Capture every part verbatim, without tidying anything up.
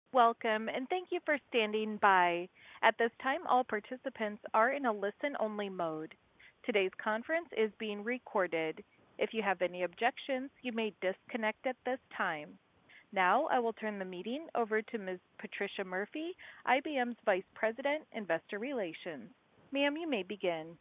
Welcome, and thank you for standing by. At this time, all participants are in a listen-only mode. Today's conference is being recorded. If you have any objections, you may disconnect at this time. Now, I will turn the meeting over to Miz Patricia Murphy, I B M's Vice President, Investor Relations. Ma'am, you may begin.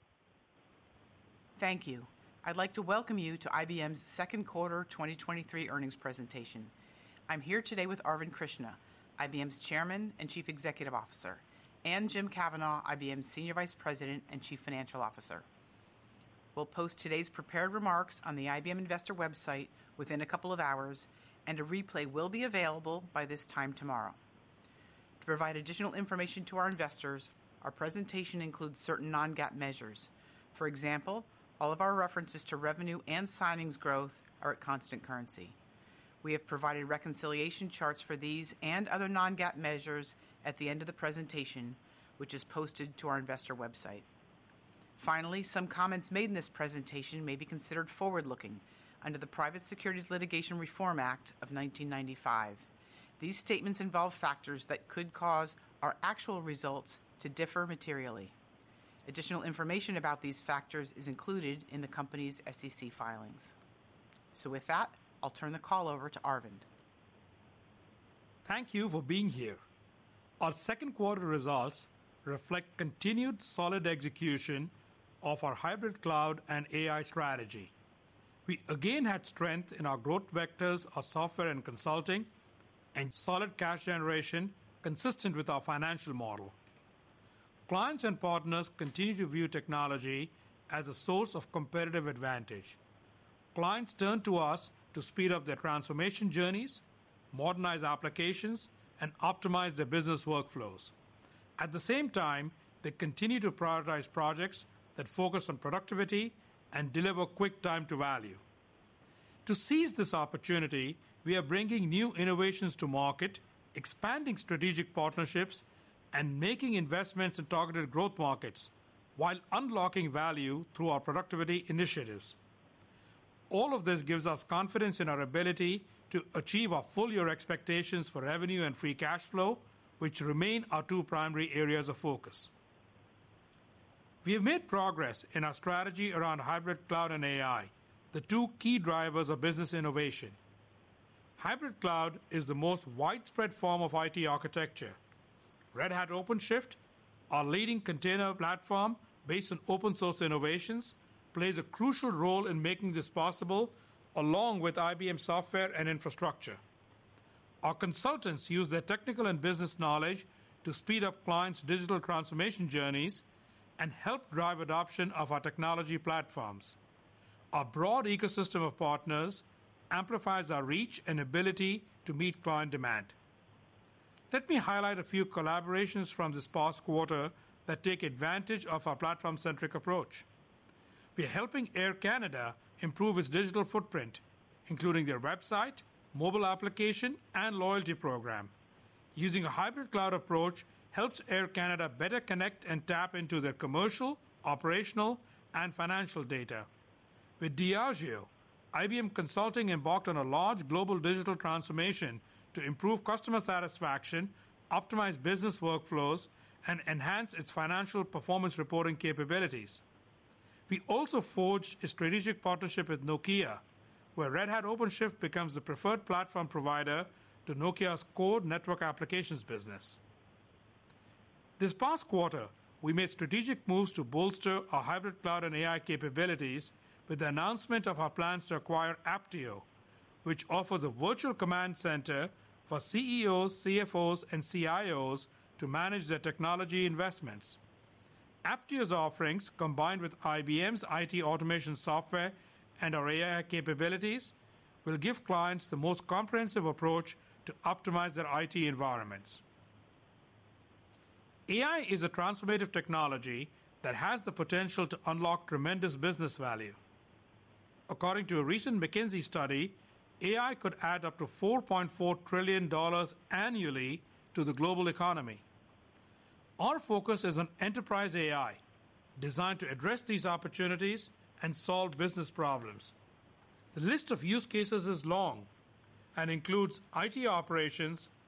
Thank you. I'd like to welcome you to I B M's second quarter twenty twenty-three earnings presentation. I'm here today with Arvind Krishna, I B M's Chairman and Chief Executive Officer, and Jim Kavanaugh, I B M's Senior Vice President and Chief Financial Officer. We'll post today's prepared remarks on the I B M Investor website within a couple of hours, and a replay will be available by this time tomorrow. To provide additional information to our investors, our presentation includes certain non-GAAP measures. For example, all of our references to revenue and signings growth are at constant currency. We have provided reconciliation charts for these and other non-GAAP measures at the end of the presentation, which is posted to our investor website. Finally, some comments made in this presentation may be considered forward-looking under the Private Securities Litigation Reform Act of nineteen ninety-five. These statements involve factors that could cause our actual results to differ materially. Additional information about these factors is included in the company's S E C filings. So with that, I'll turn the call over to Arvind. Thank you for being here. Our second quarter results reflect continued solid execution of our hybrid cloud and A I strategy. We again had strength in our growth vectors of software and consulting and solid cash generation consistent with our financial model. Clients and partners continue to view technology as a source of competitive advantage. Clients turn to us to speed up their transformation journeys, modernize applications, and optimize their business workflows. At the same time, they continue to prioritize projects that focus on productivity and deliver quick time to value. To seize this opportunity, we are bringing new innovations to market, expanding strategic partnerships, and making investments in targeted growth markets while unlocking value through our productivity initiatives. All of this gives us confidence in our ability to achieve our full-year expectations for revenue and free cash flow, which remain our two primary areas of focus. We have made progress in our strategy around hybrid cloud and A I, the two key drivers of business innovation. Hybrid cloud is the most widespread form of I T architecture. Red Hat OpenShift, our leading container platform based on open source innovations, plays a crucial role in making this possible, along with I B M software and infrastructure. Our consultants use their technical and business knowledge to speed up clients' digital transformation journeys and help drive adoption of our technology platforms. Our broad ecosystem of partners amplifies our reach and ability to meet client demand. Let me highlight a few collaborations from this past quarter that take advantage of our platform-centric approach. We are helping Air Canada improve its digital footprint, including their website, mobile application, and loyalty program. Using a hybrid cloud approach helps Air Canada better connect and tap into their commercial, operational, and financial data. With Diageo, I B M Consulting embarked on a large global digital transformation to improve customer satisfaction, optimize business workflows, and enhance its financial performance reporting capabilities. We also forged a strategic partnership with Nokia, where Red Hat OpenShift becomes the preferred platform provider to Nokia's core network applications business. This past quarter, we made strategic moves to bolster our hybrid cloud and A I capabilities with the announcement of our plans to acquire Apptio, which offers a virtual command center for C E Os, C F Os, and C I Os to manage their technology investments. Apptio's offerings, combined with I B M's I T automation software and our A I capabilities, will give clients the most comprehensive approach to optimize their I T environments. A I is a transformative technology that has the potential to unlock tremendous business value. According to a recent McKinsey study, A I could add up to four point four trillion dollars annually to the global economy. Our focus is on enterprise A I, designed to address these opportunities and solve business problems. The list of use cases is long and includes I T operations,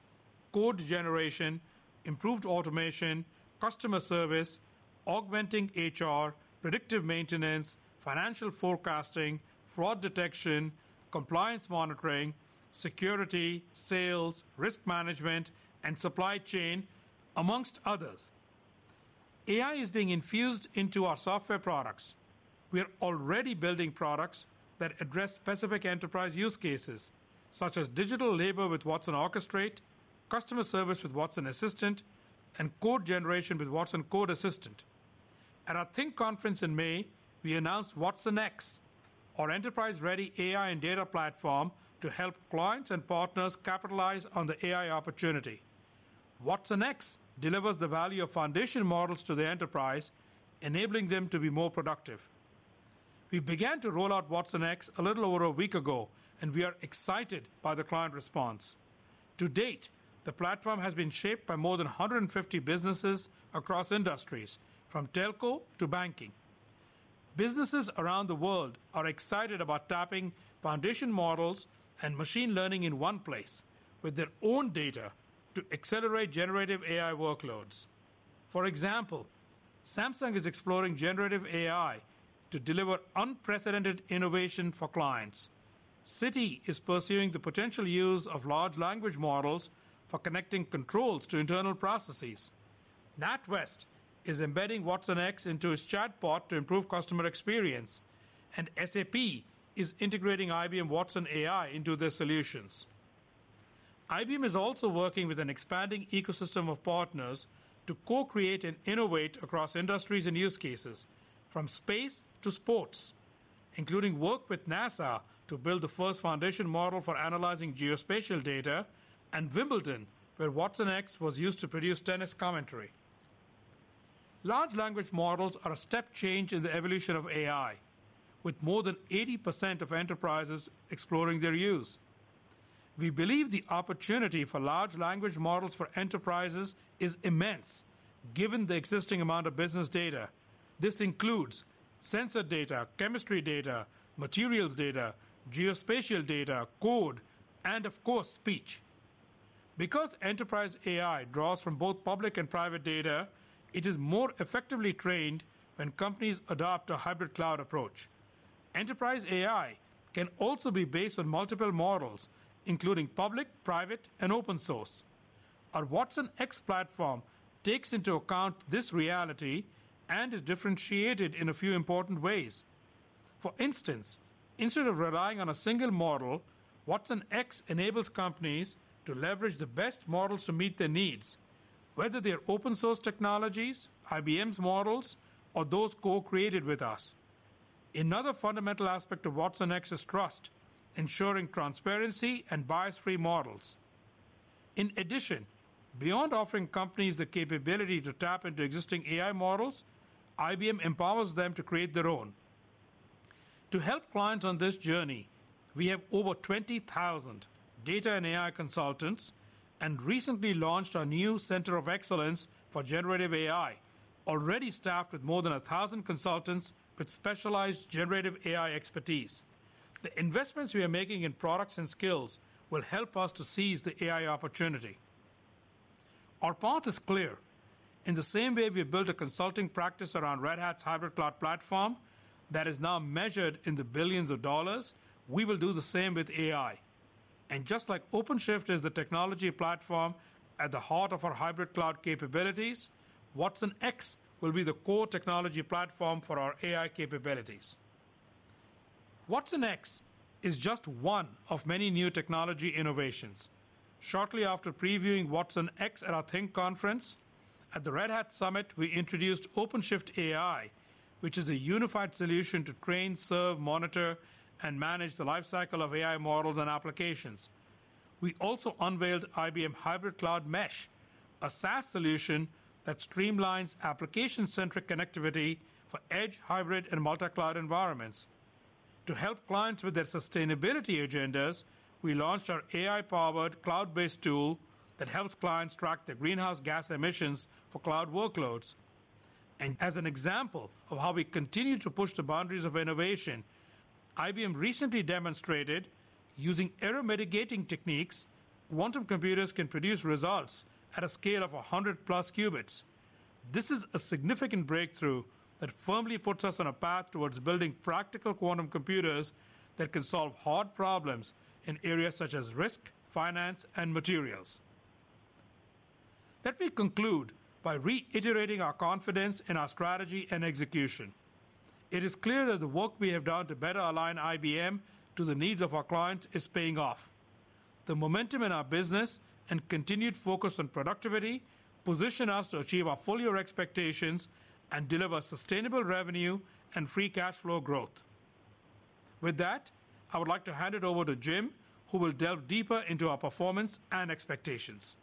code generation, improved automation, customer service, augmenting H R, predictive maintenance, financial forecasting, fraud detection, compliance monitoring, security, sales, risk management, and supply chain, amongst others. A I is being infused into our software products. We are already building products that address specific enterprise use cases, such as digital labor with Watson Orchestrate, customer service with Watson Assistant, and code generation with Watson Code Assistant. At our Think conference in May, we announced Watson X, our enterprise-ready A I and data platform to help clients and partners capitalize on the A I opportunity. Watson X delivers the value of foundation models to the enterprise, enabling them to be more productive. We began to roll out Watson X a little over a week ago, and we are excited by the client response. To date, the platform has been shaped by more than one hundred fifty businesses across industries, from telco to banking. Businesses around the world are excited about tapping foundation models and machine learning in one place with their own data to accelerate generative A I workloads. For example, Samsung is exploring generative A I to deliver unprecedented innovation for clients. Citi is pursuing the potential use of large language models for connecting controls to internal processes. NatWest is embedding Watson X into its chatbot to improve customer experience, and S A P is integrating I B M Watson A I into their solutions. I B M is also working with an expanding ecosystem of partners to co-create and innovate across industries and use cases, from space to sports, including work with NASA to build the first foundation model for analyzing geospatial data, and Wimbledon, where Watson X was used to produce tennis commentary. Large language models are a step change in the evolution of A I, with more than eighty percent of enterprises exploring their use. We believe the opportunity for large language models for enterprises is immense, given the existing amount of business data. This includes sensor data, chemistry data, materials data, geospatial data, code, and of course, speech. Because enterprise A I draws from both public and private data, it is more effectively trained when companies adopt a hybrid cloud approach. Enterprise A I can also be based on multiple models, including public, private, and open source. Our Watson X platform takes into account this reality and is differentiated in a few important ways. For instance, instead of relying on a single model, Watson X enables companies to leverage the best models to meet their needs, whether they are open source technologies, I B M's models, or those co-created with us. Another fundamental aspect of Watson X is trust, ensuring transparency and bias-free models. In addition, beyond offering companies the capability to tap into existing A I models, I B M empowers them to create their own. To help clients on this journey, we have over twenty thousand data and A I consultants and recently launched our new Center of Excellence for Generative A I, already staffed with more than one thousand consultants with specialized generative A I expertise. The investments we are making in products and skills will help us to seize the A I opportunity. Our path is clear. In the same way we built a consulting practice around Red Hat's hybrid cloud platform that is now measured in the billions of dollars, we will do the same with A I. And just like OpenShift is the technology platform at the heart of our hybrid cloud capabilities, Watson X will be the core technology platform for our A I capabilities. Watson X is just one of many new technology innovations. Shortly after previewing Watson X at our Think conference, at the Red Hat Summit, we introduced OpenShift A I, which is a unified solution to train, serve, monitor, and manage the lifecycle of A I models and applications. We also unveiled I B M Hybrid Cloud Mesh, a SaaS solution that streamlines application-centric connectivity for edge, hybrid, and multi-cloud environments. To help clients with their sustainability agendas, we launched our A I-powered cloud-based tool that helps clients track their greenhouse gas emissions for cloud workloads. And as an example of how we continue to push the boundaries of innovation, I B M recently demonstrated, using error mitigating techniques, quantum computers can produce results at a scale of one hundred plus qubits. This is a significant breakthrough that firmly puts us on a path towards building practical quantum computers that can solve hard problems in areas such as risk, finance, and materials. Let me conclude by reiterating our confidence in our strategy and execution. It is clear that the work we have done to better align I B M to the needs of our clients is paying off. The momentum in our business and continued focus on productivity position us to achieve our full-year expectations and deliver sustainable revenue and free cash flow growth. With that, I would like to hand it over to Jim, who will delve deeper into our performance and expectations.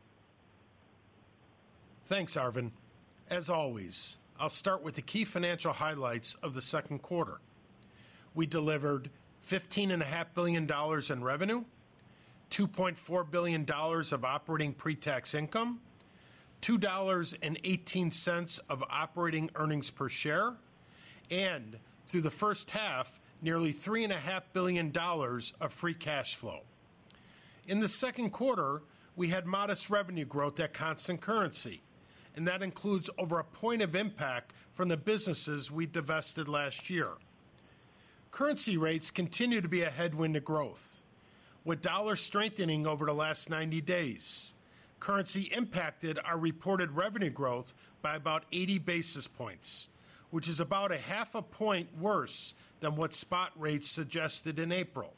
Thanks, Arvind. As always, I'll start with the key financial highlights of the second quarter. We delivered fifteen point five billion dollars in revenue, two point four billion dollars of operating pre-tax income, two dollars and eighteen cents of operating earnings per share, and through the first half, nearly three point five billion dollars of free cash flow. In the second quarter, we had modest revenue growth at constant currency, and that includes over a point of impact from the businesses we divested last year. Currency rates continue to be a headwind to growth. With dollar strengthening over the last ninety days, currency impacted our reported revenue growth by about eighty basis points, which is about a half a point worse than what spot rates suggested in April.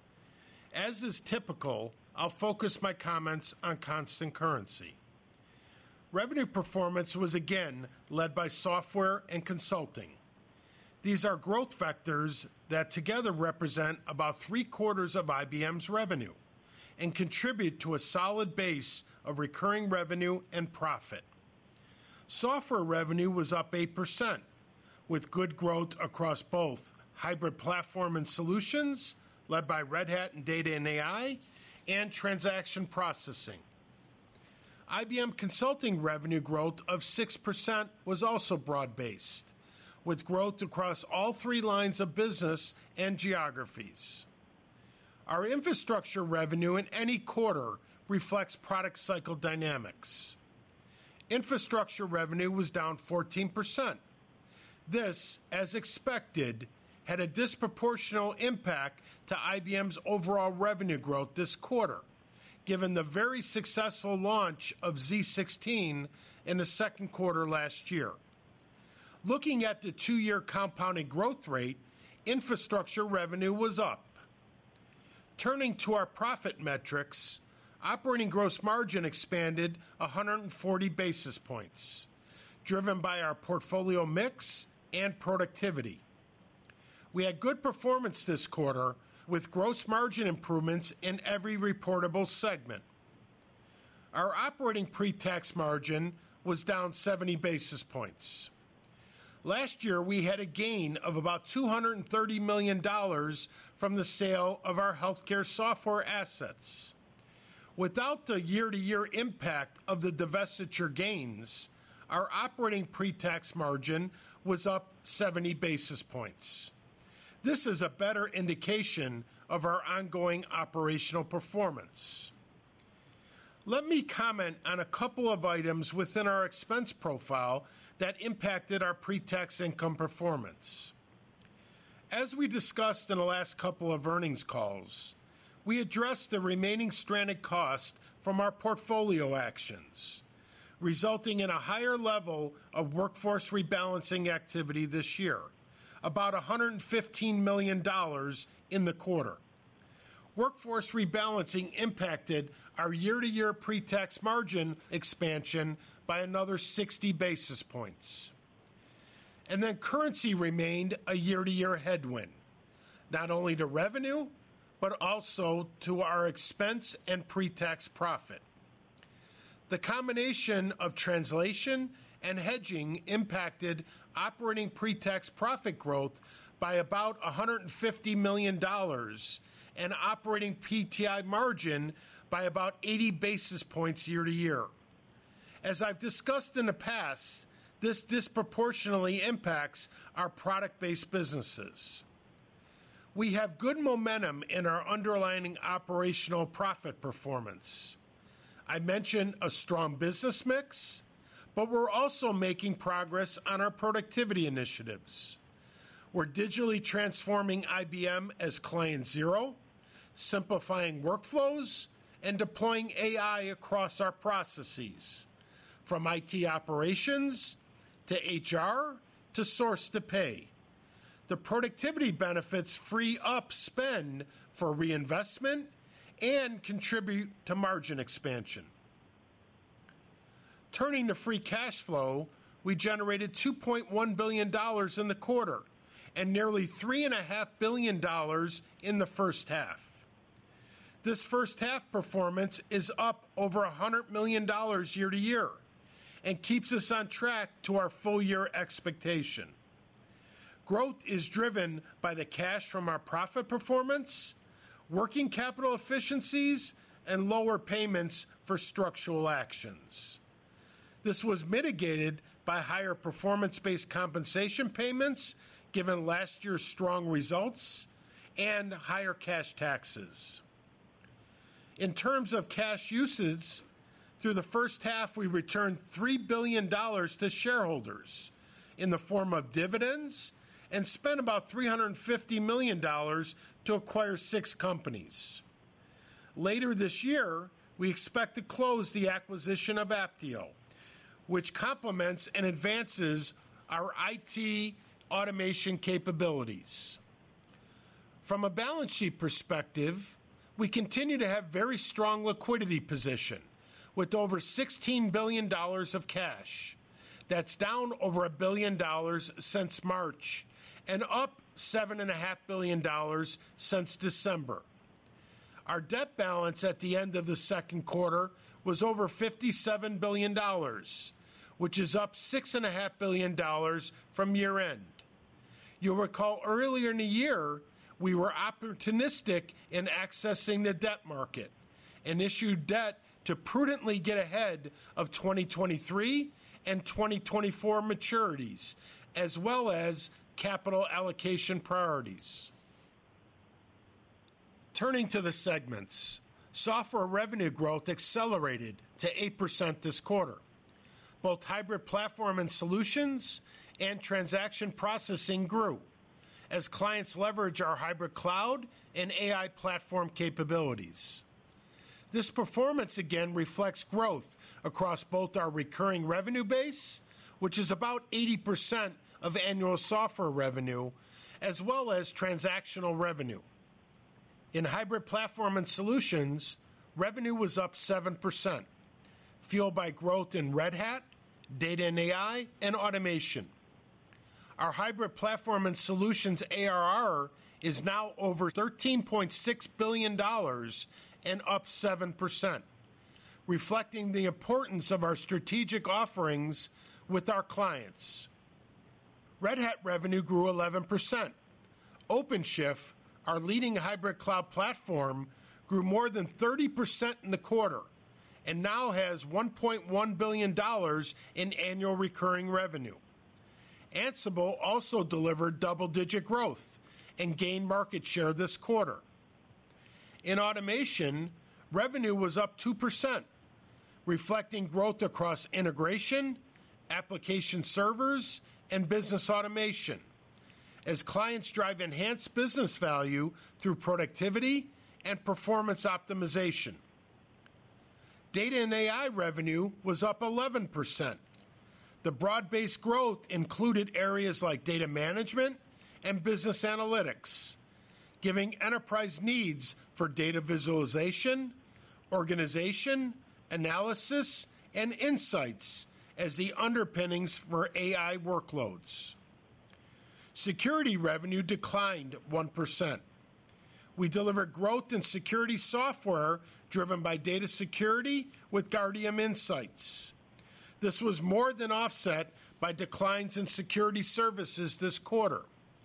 As is typical, I'll focus my comments on constant currency. Revenue performance was again led by software and consulting. These are growth vectors that together represent about three quarters of I B M's revenue and contribute to a solid base of recurring revenue and profit. Software revenue was up eight percent, with good growth across both hybrid platform and solutions, led by Red Hat and data and A I, and transaction processing. I B M Consulting revenue growth of six percent was also broad-based, with growth across all three lines of business and geographies. Our infrastructure revenue in any quarter reflects product cycle dynamics. Infrastructure revenue was down fourteen percent. This, as expected, had a disproportional impact to I B M's overall revenue growth this quarter, given the very successful launch of Z sixteen in the second quarter last year. Looking at the two-year compounded growth rate, infrastructure revenue was up. Turning to our profit metrics, operating gross margin expanded one hundred forty basis points, driven by our portfolio mix and productivity. We had good performance this quarter, with gross margin improvements in every reportable segment. Our operating pre-tax margin was down seventy basis points. Last year, we had a gain of about two hundred thirty million dollars from the sale of our healthcare software assets. Without the year-to-year impact of the divestiture gains, our operating pre-tax margin was up seventy basis points. This is a better indication of our ongoing operational performance. Let me comment on a couple of items within our expense profile that impacted our pre-tax income performance. As we discussed in the last couple of earnings calls, we addressed the remaining stranded cost from our portfolio actions, resulting in a higher level of workforce rebalancing activity this year, about one hundred fifteen million dollars in the quarter. Workforce rebalancing impacted our year-to-year pre-tax margin expansion by another sixty basis points. And then currency remained a year-to-year headwind, not only to revenue, but also to our expense and pre-tax profit. The combination of translation and hedging impacted operating pre-tax profit growth by about one hundred fifty million dollars and operating P T I margin by about eighty basis points year to year. As I've discussed in the past, this disproportionately impacts our product-based businesses. We have good momentum in our underlying operational profit performance. I mentioned a strong business mix, but we're also making progress on our productivity initiatives. We're digitally transforming I B M as Client Zero, simplifying workflows, and deploying A I across our processes, from I T operations to H R to source to pay. The productivity benefits free up spend for reinvestment and contribute to margin expansion. Turning to free cash flow, we generated two point one billion dollars in the quarter and nearly three point five billion dollars in the first half. This first half performance is up over one hundred million dollars year to year and keeps us on track to our full year expectation. Growth is driven by the cash from our profit performance, working capital efficiencies, and lower payments for structural actions. This was mitigated by higher performance-based compensation payments given last year's strong results and higher cash taxes. In terms of cash usage, through the first half we returned three billion dollars to shareholders in the form of dividends and spent about three hundred fifty million dollars to acquire six companies. Later this year, we expect to close the acquisition of Apptio, which complements and advances our I T automation capabilities. From a balance sheet perspective, we continue to have very strong liquidity position with over sixteen billion dollars of cash. That's down over a billion dollars since March and up seven point five billion dollars since December. Our debt balance at the end of the second quarter was over fifty-seven billion dollars, which is up six point five billion dollars from year end. You'll recall earlier in the year, we were opportunistic in accessing the debt market and issued debt to prudently get ahead of twenty twenty-three and twenty twenty-four maturities, as well as capital allocation priorities. Turning to the segments, software revenue growth accelerated to eight percent this quarter. Both hybrid platform and solutions and transaction processing grew as clients leverage our hybrid cloud and A I platform capabilities. This performance again reflects growth across both our recurring revenue base, which is about eighty percent of annual software revenue, as well as transactional revenue. In hybrid platform and solutions, revenue was up seven percent, fueled by growth in Red Hat, data and A I, and automation. Our hybrid platform and solutions A R R is now over thirteen point six billion dollars and up seven percent, reflecting the importance of our strategic offerings with our clients. Red Hat revenue grew eleven percent. OpenShift, our leading hybrid cloud platform, grew more than thirty percent in the quarter and now has one point one billion dollars in annual recurring revenue. Ansible also delivered double-digit growth and gained market share this quarter. In automation, revenue was up two percent, reflecting growth across integration, application servers, and business automation, as clients drive enhanced business value through productivity and performance optimization. Data and A I revenue was up eleven percent. The broad-based growth included areas like data management and business analytics, giving enterprise needs for data visualization, organization, analysis, and insights as the underpinnings for A I workloads. Security revenue declined one percent. We delivered growth in security software driven by data security with Guardium Insights. This was more than offset by declines in security services this quarter.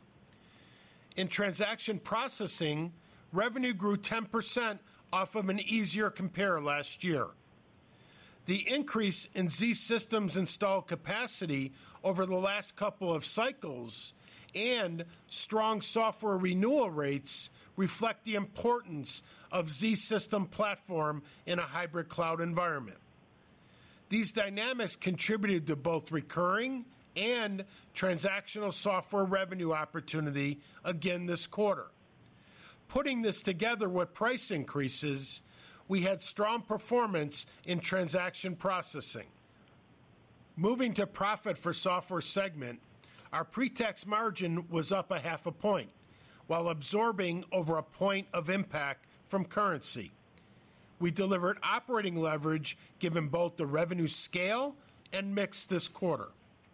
In transaction processing, revenue grew ten percent off of an easier compare last year. The increase in zSystems installed capacity over the last couple of cycles and strong software renewal rates reflect the importance of Z-System platform in a hybrid cloud environment. These dynamics contributed to both recurring and transactional software revenue opportunity again this quarter. Putting this together with price increases, we had strong performance in transaction processing. Moving to profit for software segment, our pre-tax margin was up a half a point, while absorbing over a point of impact from currency. We delivered operating leverage given both the revenue scale and mix this quarter.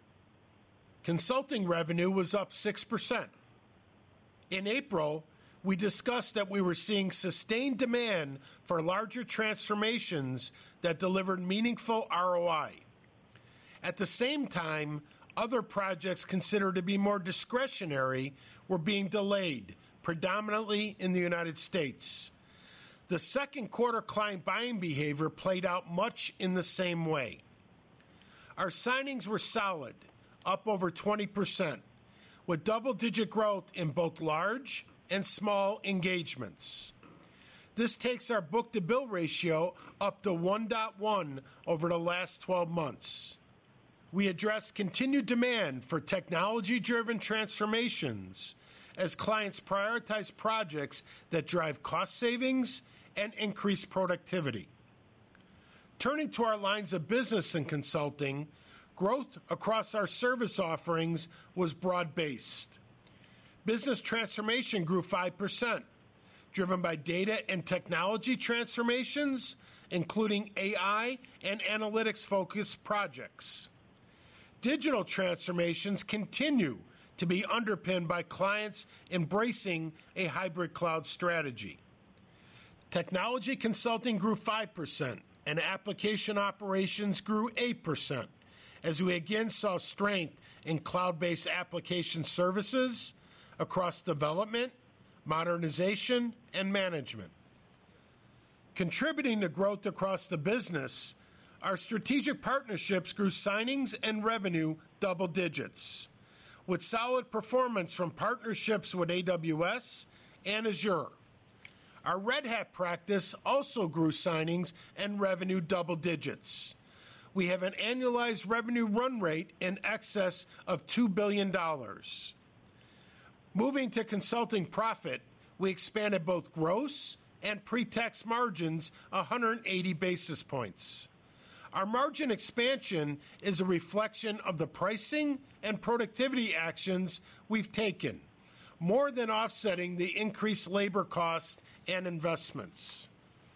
Consulting revenue was up six percent. In April, we discussed that we were seeing sustained demand for larger transformations that delivered meaningful R O I. At the same time, other projects considered to be more discretionary were being delayed, predominantly in the United States. The second quarter client buying behavior played out much in the same way. Our signings were solid, up over twenty percent, with double-digit growth in both large and small engagements. This takes our book-to-bill ratio up to one point one over the last twelve months. We address continued demand for technology-driven transformations as clients prioritize projects that drive cost savings and increase productivity. Turning to our lines of business and consulting, growth across our service offerings was broad-based. Business transformation grew five percent, driven by data and technology transformations, including A I and analytics-focused projects. Digital transformations continue to be underpinned by clients embracing a hybrid cloud strategy. Technology consulting grew five percent, and application operations grew eight percent, as we again saw strength in cloud-based application services across development, modernization, and management. Contributing to growth across the business, our strategic partnerships grew signings and revenue double digits, with solid performance from partnerships with A W S and Azure. Our Red Hat practice also grew signings and revenue double digits. We have an annualized revenue run rate in excess of two billion dollars. Moving to consulting profit, we expanded both gross and pre-tax margins one hundred eighty basis points. Our margin expansion is a reflection of the pricing and productivity actions we've taken, more than offsetting the increased labor costs and investments.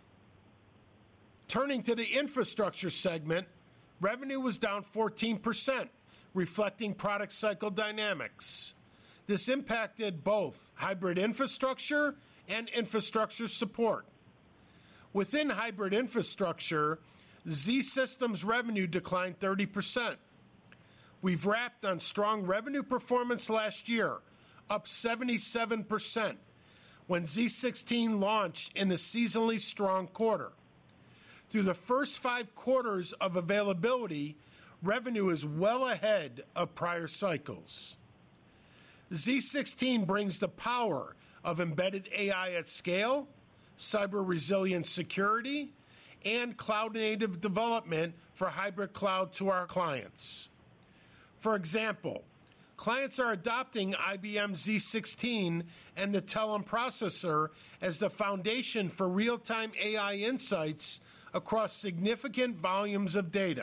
Turning to the infrastructure segment, revenue was down fourteen percent, reflecting product cycle dynamics. This impacted both hybrid infrastructure and infrastructure support. Within hybrid infrastructure, Z-Systems revenue declined thirty percent. We've wrapped on strong revenue performance last year, up seventy-seven percent, when Z sixteen launched in a seasonally strong quarter. Through the first five quarters of availability, revenue is well ahead of prior cycles. Z sixteen brings the power of embedded A I at scale, cyber-resilient security, and cloud-native development for hybrid cloud to our clients. For example, clients are adopting I B M Z sixteen and the Telum processor as the foundation for real-time A I insights across significant volumes of data.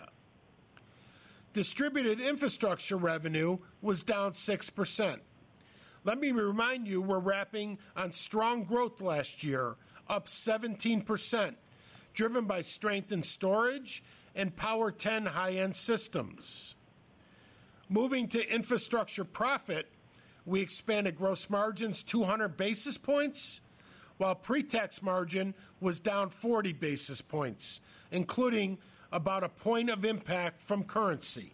Distributed infrastructure revenue was down six percent. Let me remind you, we're wrapping on strong growth last year, up seventeen percent, driven by strength in storage and Power ten high-end systems. Moving to infrastructure profit, we expanded gross margins two hundred basis points, while pre-tax margin was down forty basis points, including about a point of impact from currency.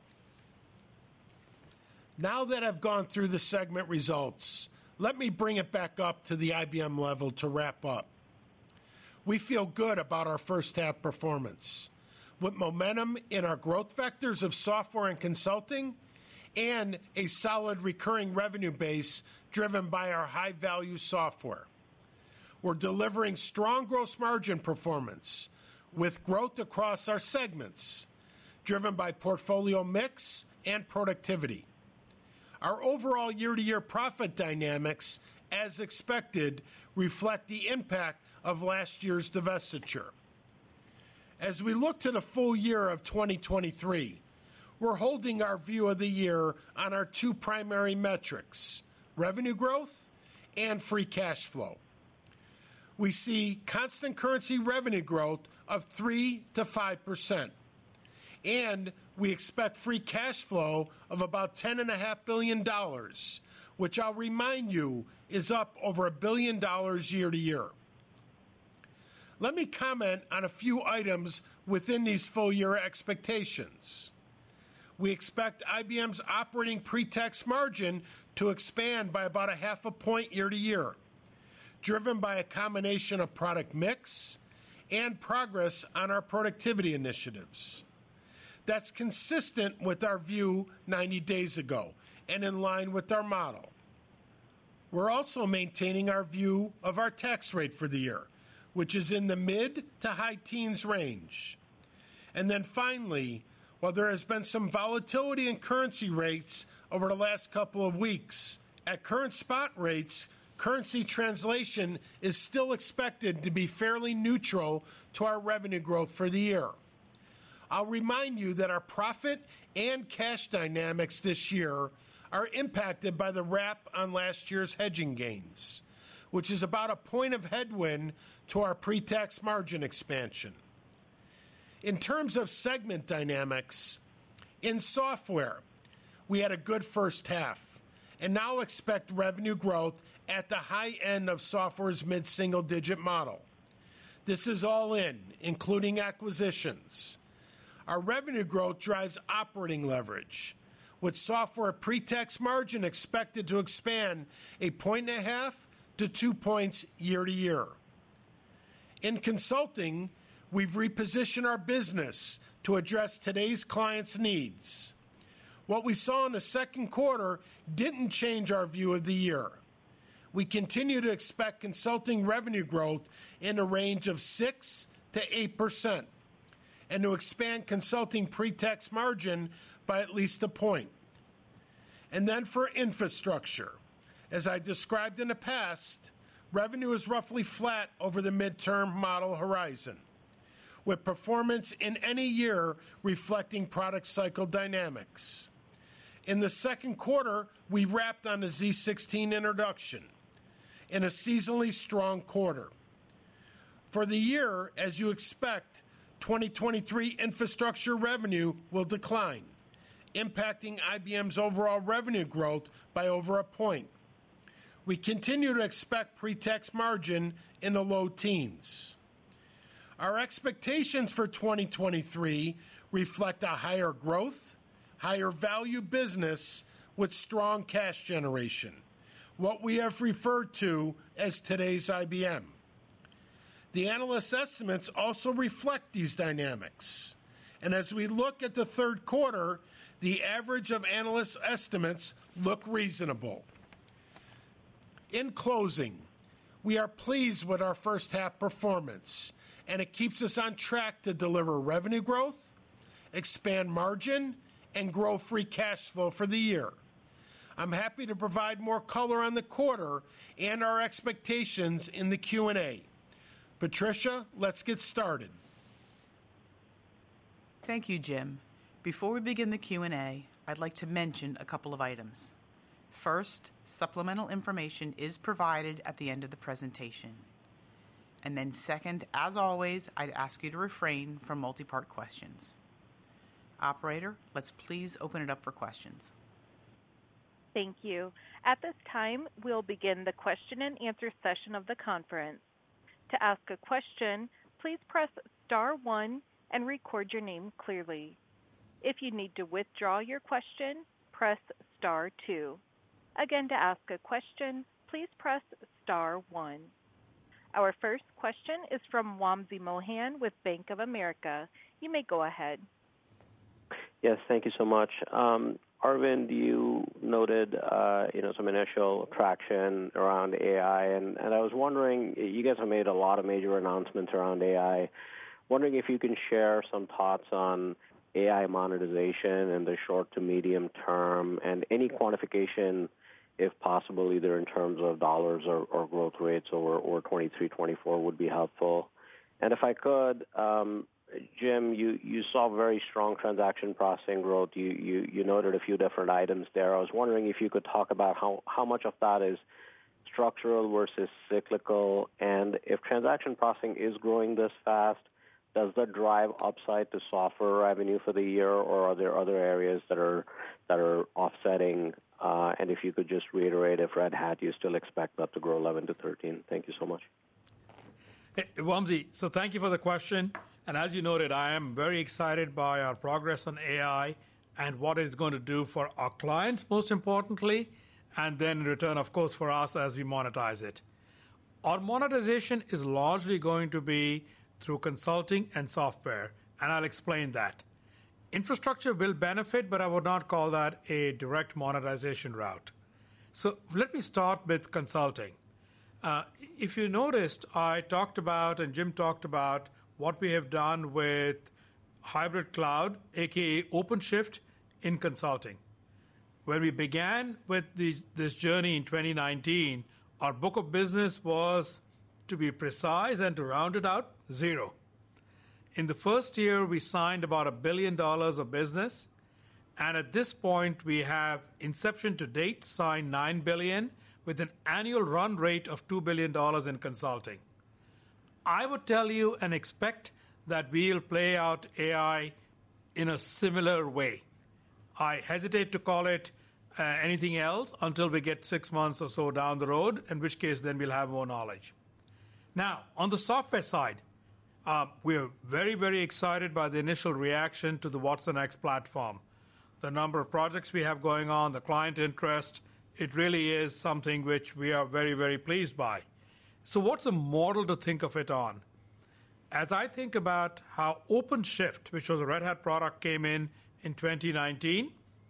Now that I've gone through the segment results, let me bring it back up to the I B M level to wrap up. We feel good about our first half performance. With momentum in our growth vectors of software and consulting and a solid recurring revenue base driven by our high-value software. We're delivering strong gross margin performance with growth across our segments, driven by portfolio mix and productivity. Our overall year-to-year profit dynamics, as expected, reflect the impact of last year's divestiture. As we look to the full year of twenty twenty-three, we're holding our view of the year on our two primary metrics, revenue growth and free cash flow. We see constant currency revenue growth of three to five percent, and we expect free cash flow of about ten point five billion dollars, which I'll remind you is up over a billion dollars year to year. Let me comment on a few items within these full-year expectations. We expect I B M's operating pre-tax margin to expand by about a half a point year to year, driven by a combination of product mix and progress on our productivity initiatives. That's consistent with our view ninety days ago and in line with our model. We're also maintaining our view of our tax rate for the year, which is in the mid to high teens range. And then finally, while there has been some volatility in currency rates over the last couple of weeks, at current spot rates, currency translation is still expected to be fairly neutral to our revenue growth for the year. I'll remind you that our profit and cash dynamics this year are impacted by the wrap on last year's hedging gains, which is about a point of headwind to our pre-tax margin expansion. In terms of segment dynamics, in software, we had a good first half and now expect revenue growth at the high end of software's mid-single-digit model. This is all in, including acquisitions. Our revenue growth drives operating leverage, with software pre-tax margin expected to expand a point and a half to two points year to year. In consulting, we've repositioned our business to address today's clients' needs. What we saw in the second quarter didn't change our view of the year. We continue to expect consulting revenue growth in a range of six to eight percent and to expand consulting pre-tax margin by at least a point. And then for infrastructure, as I described in the past, revenue is roughly flat over the midterm model horizon, with performance in any year reflecting product cycle dynamics. In the second quarter, we wrapped on the Z sixteen introduction in a seasonally strong quarter. For the year, as you expect, twenty twenty-three infrastructure revenue will decline, impacting I B M's overall revenue growth by over a point. We continue to expect pre-tax margin in the low teens. Our expectations for twenty twenty-three reflect a higher growth, higher value business with strong cash generation, what we have referred to as today's I B M. The analyst estimates also reflect these dynamics. And as we look at the third quarter, the average of analyst estimates look reasonable. In closing, we are pleased with our first half performance, and it keeps us on track to deliver revenue growth, expand margin, and grow free cash flow for the year. I'm happy to provide more color on the quarter and our expectations in the Q and A. Patricia, let's get started. Thank you, Jim. Before we begin the Q and A, I'd like to mention a couple of items. First, supplemental information is provided at the end of the presentation. And then second, as always, I'd ask you to refrain from multi-part questions. Operator, let's please open it up for questions. Thank you. At this time, we'll begin the question and answer session of the conference. To ask a question, please press star one and record your name clearly. If you need to withdraw your question, press star two. Again, to ask a question, please press star one. Our first question is from Wamsi Mohan with Bank of America. You may go ahead. Yes, thank you so much. Um, Arvind, you noted uh, you know some initial traction around A I, and, and I was wondering, you guys have made a lot of major announcements around A I. Wondering if you can share some thoughts on A I monetization in the short to medium term, and any quantification, if possible, either in terms of dollars or, or growth rates over, over twenty-three, twenty-four would be helpful. And if I could, um, Jim, you, you saw very strong transaction processing growth. You, you, you noted a few different items there. I was wondering if you could talk about how, how much of that is structural versus cyclical, and if transaction processing is growing this fast, does that drive upside to software revenue for the year, or are there other areas that are that are offsetting? Uh, and if you could just reiterate, if Red Hat, you still expect that to grow eleven to thirteen. Thank you so much. Hey, Wamsi, so thank you for the question. And as you noted, I am very excited by our progress on A I and what it's going to do for our clients, most importantly, and then in return, of course, for us as we monetize it. Our monetization is largely going to be through consulting and software, and I'll explain that. Infrastructure will benefit, but I would not call that a direct monetization route. So let me start with consulting. Uh, if you noticed, I talked about, and Jim talked about, what we have done with hybrid cloud, aka OpenShift, in consulting. When we began with the, this journey in twenty nineteen, our book of business was, to be precise and to round it out, zero. In the first year, we signed about a billion dollars of business, and at this point, we have inception to date signed nine billion dollars with an annual run rate of two billion dollars in consulting. I would tell you and expect that we'll play out A I in a similar way. I hesitate to call it uh, anything else until we get six months or so down the road, in which case then we'll have more knowledge. Now, on the software side, uh, we're very, very excited by the initial reaction to the watsonx platform. The number of projects we have going on, the client interest, it really is something which we are very, very pleased by. So what's a model to think of it on? As I think about how OpenShift, which was a Red Hat product, came in in twenty nineteen,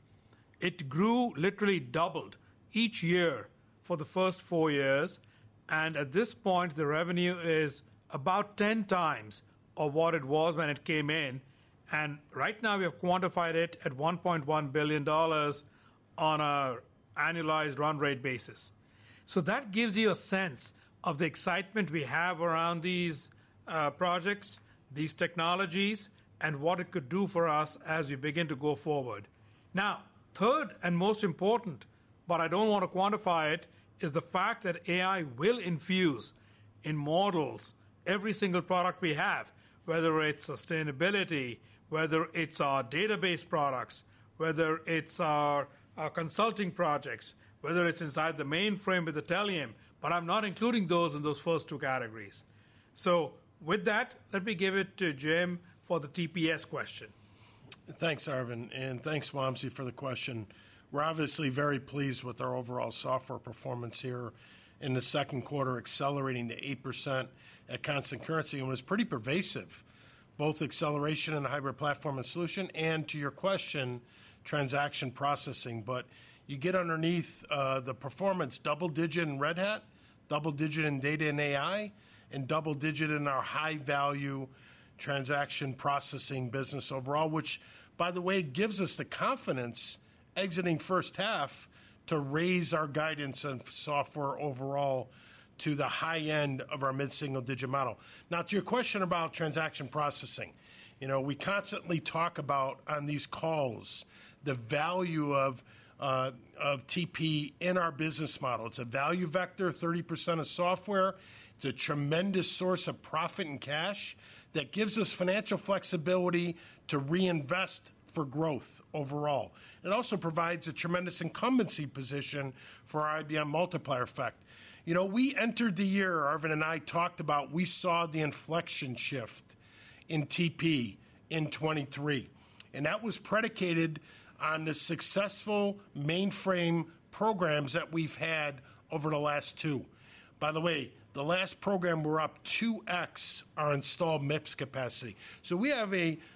it grew, literally doubled each year for the first four years. And at this point, the revenue is about ten times of what it was when it came in. And right now, we have quantified it at one point one billion dollars on an annualized run rate basis. So that gives you a sense of the excitement we have around these uh, projects, these technologies, and what it could do for us as we begin to go forward. Now, third and most important, but I don't want to quantify it, is the fact that A I will infuse in models every single product we have, whether it's sustainability, whether it's our database products, whether it's our, our consulting projects, whether it's inside the mainframe with the Tellium, but I'm not including those in those first two categories. So with that, let me give it to Jim for the T P S question. Thanks, Arvind, and thanks, Wamsi, for the question. We're obviously very pleased with our overall software performance here in the second quarter, accelerating to eight percent at constant currency, and was pretty pervasive, both acceleration in the hybrid platform and solution, and to your question, transaction processing. But you get underneath uh, the performance, double-digit in Red Hat, double-digit in data and A I, and double-digit in our high-value transaction processing business overall, which, by the way, gives us the confidence exiting first half to raise our guidance on software overall to the high end of our mid-single-digit model. Now, to your question about transaction processing, you know, we constantly talk about on these calls the value of Uh, of T P in our business model. It's a value vector, thirty percent of software. It's a tremendous source of profit and cash that gives us financial flexibility to reinvest for growth overall. It also provides a tremendous incumbency position for our I B M multiplier effect. You know, we entered the year, Arvind and I talked about, we saw the inflection shift in T P in twenty-three. And that was predicated on the successful mainframe programs that we've had over the last two. By the way, the last program we're up two X our installed M I P S capacity. So we have a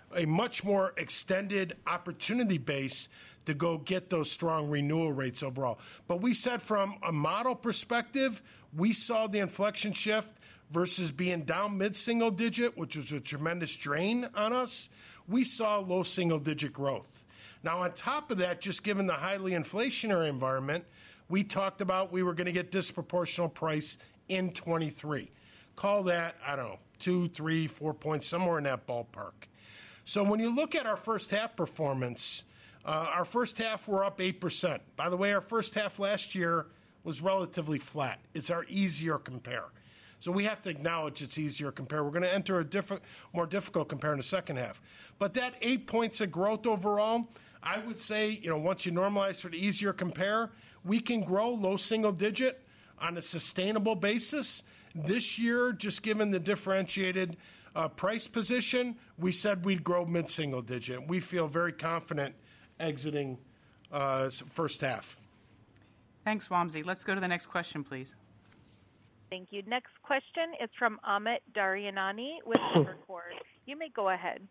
a much more extended opportunity base to go get those strong renewal rates overall. But we said from a model perspective, we saw the inflection shift versus being down mid-single digit, which was a tremendous drain on us. We saw low single-digit growth. Now, on top of that, just given the highly inflationary environment, we talked about we were going to get disproportional price in twenty-three. Call that, I don't know, two, three, four points, somewhere in that ballpark. So when you look at our first half performance, uh, our first half we're up eight percent. By the way, our first half last year was relatively flat. It's our easier compare. So we have to acknowledge it's easier compare. We're going to enter a different, more difficult compare in the second half. But that eight points of growth overall, I would say, you know, once you normalize for the easier compare, we can grow low single digit on a sustainable basis. This year, just given the differentiated uh, price position, we said we'd grow mid-single digit. We feel very confident exiting uh, first half. Thanks, Wamsi. Let's go to the next question, please. Thank you. Next question is from Amit Daryanani with Evercore. You may go ahead.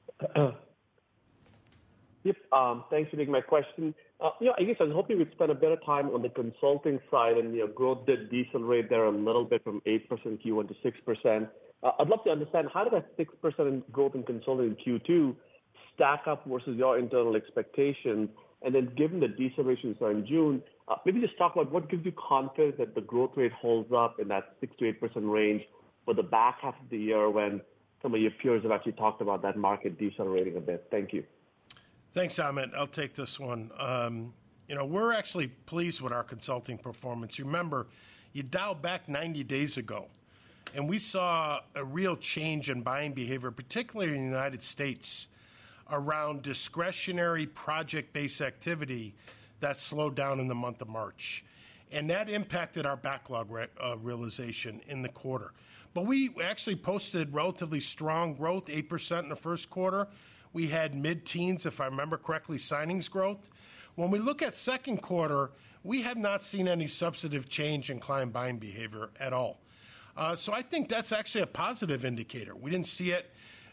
Yep. Um, thanks for taking my question. Uh, you know, I guess I was hoping we'd spend a bit of time on the consulting side, and you know, growth did decelerate there a little bit from eight percent Q one to six percent. Uh, I'd love to understand how did that six percent growth in consulting in Q two stack up versus your internal expectations? And then given the deceleration we saw in June, uh, maybe just talk about what gives you confidence that the growth rate holds up in that six to eight percent range for the back half of the year when some of your peers have actually talked about that market decelerating a bit. Thank you. Thanks, Amit. I'll take this one. Um, you know, we're actually pleased with our consulting performance. You remember, you dial back ninety days ago, and we saw a real change in buying behavior, particularly in the United States, around discretionary project-based activity that slowed down in the month of March. And that impacted our backlog re- uh, realization in the quarter. But we actually posted relatively strong growth, eight percent in the first quarter. We had mid-teens, if I remember correctly, signings growth. When we look at second quarter, we have not seen any substantive change in client buying behavior at all. Uh, so I think that's actually a positive indicator. We didn't see it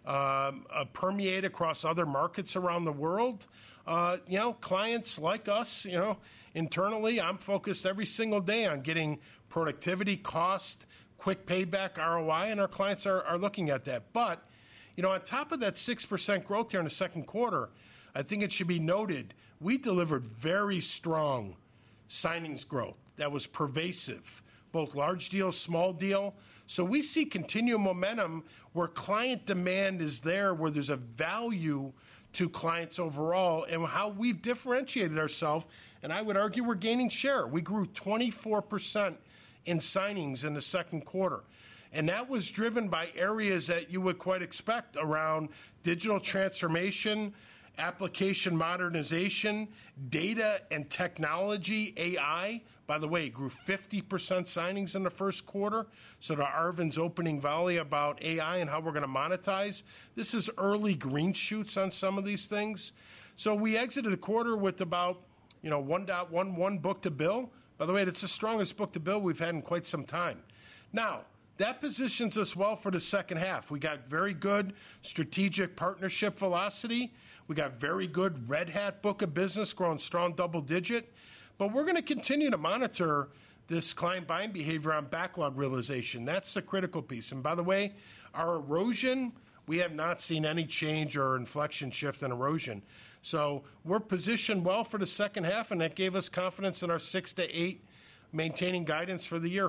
um, uh, permeate across other markets around the world. Uh, you know, clients like us, you know, internally, I'm focused every single day on getting productivity, cost, quick payback, R O I, and our clients are, are looking at that. But you know, on top of that six percent growth here in the second quarter, I think it should be noted, we delivered very strong signings growth that was pervasive, both large deal, small deal. So we see continued momentum where client demand is there, where there's a value to clients overall, and how we've differentiated ourselves. And I would argue we're gaining share. We grew twenty-four percent in signings in the second quarter. And that was driven by areas that you would quite expect around digital transformation, application modernization, data and technology, A I. By the way, grew fifty percent signings in the first quarter. So to Arvind's opening volley about A I and how we're going to monetize, this is early green shoots on some of these things. So we exited the quarter with about, you know, one point one one book-to-bill. By the way, it's the strongest book-to-bill we've had in quite some time. Now, that positions us well for the second half. We got very good strategic partnership velocity. We got very good Red Hat book of business growing strong double digit. But we're going to continue to monitor this client buying behavior on backlog realization. That's the critical piece. And by the way, our erosion, we have not seen any change or inflection shift in erosion. So we're positioned well for the second half, and that gave us confidence in our six to eight maintaining guidance for the year.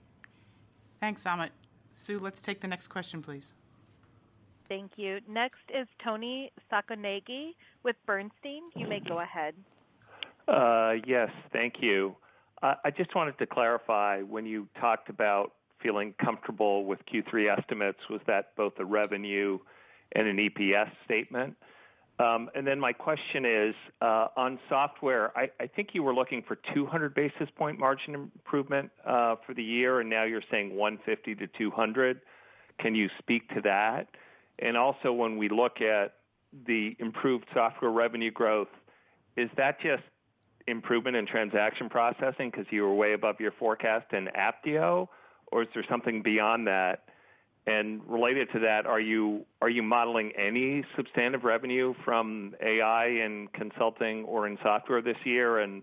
Thanks, Amit. Sue, let's take the next question, please. Thank you. Next is Tony Sacconaghi with Bernstein. You may go ahead. Uh, yes, thank you. Uh, I just wanted to clarify, when you talked about feeling comfortable with Q three estimates, was that both a revenue and an E P S statement? Um, and then my question is, uh, on software, I, I think you were looking for two hundred basis point margin improvement uh, for the year, and now you're saying one fifty to two hundred. Can you speak to that? And also, when we look at the improved software revenue growth, is that just improvement in transaction processing because you were way above your forecast in Apptio, or is there something beyond that? And related to that, are you are you modeling any substantive revenue from A I in consulting or in software this year? And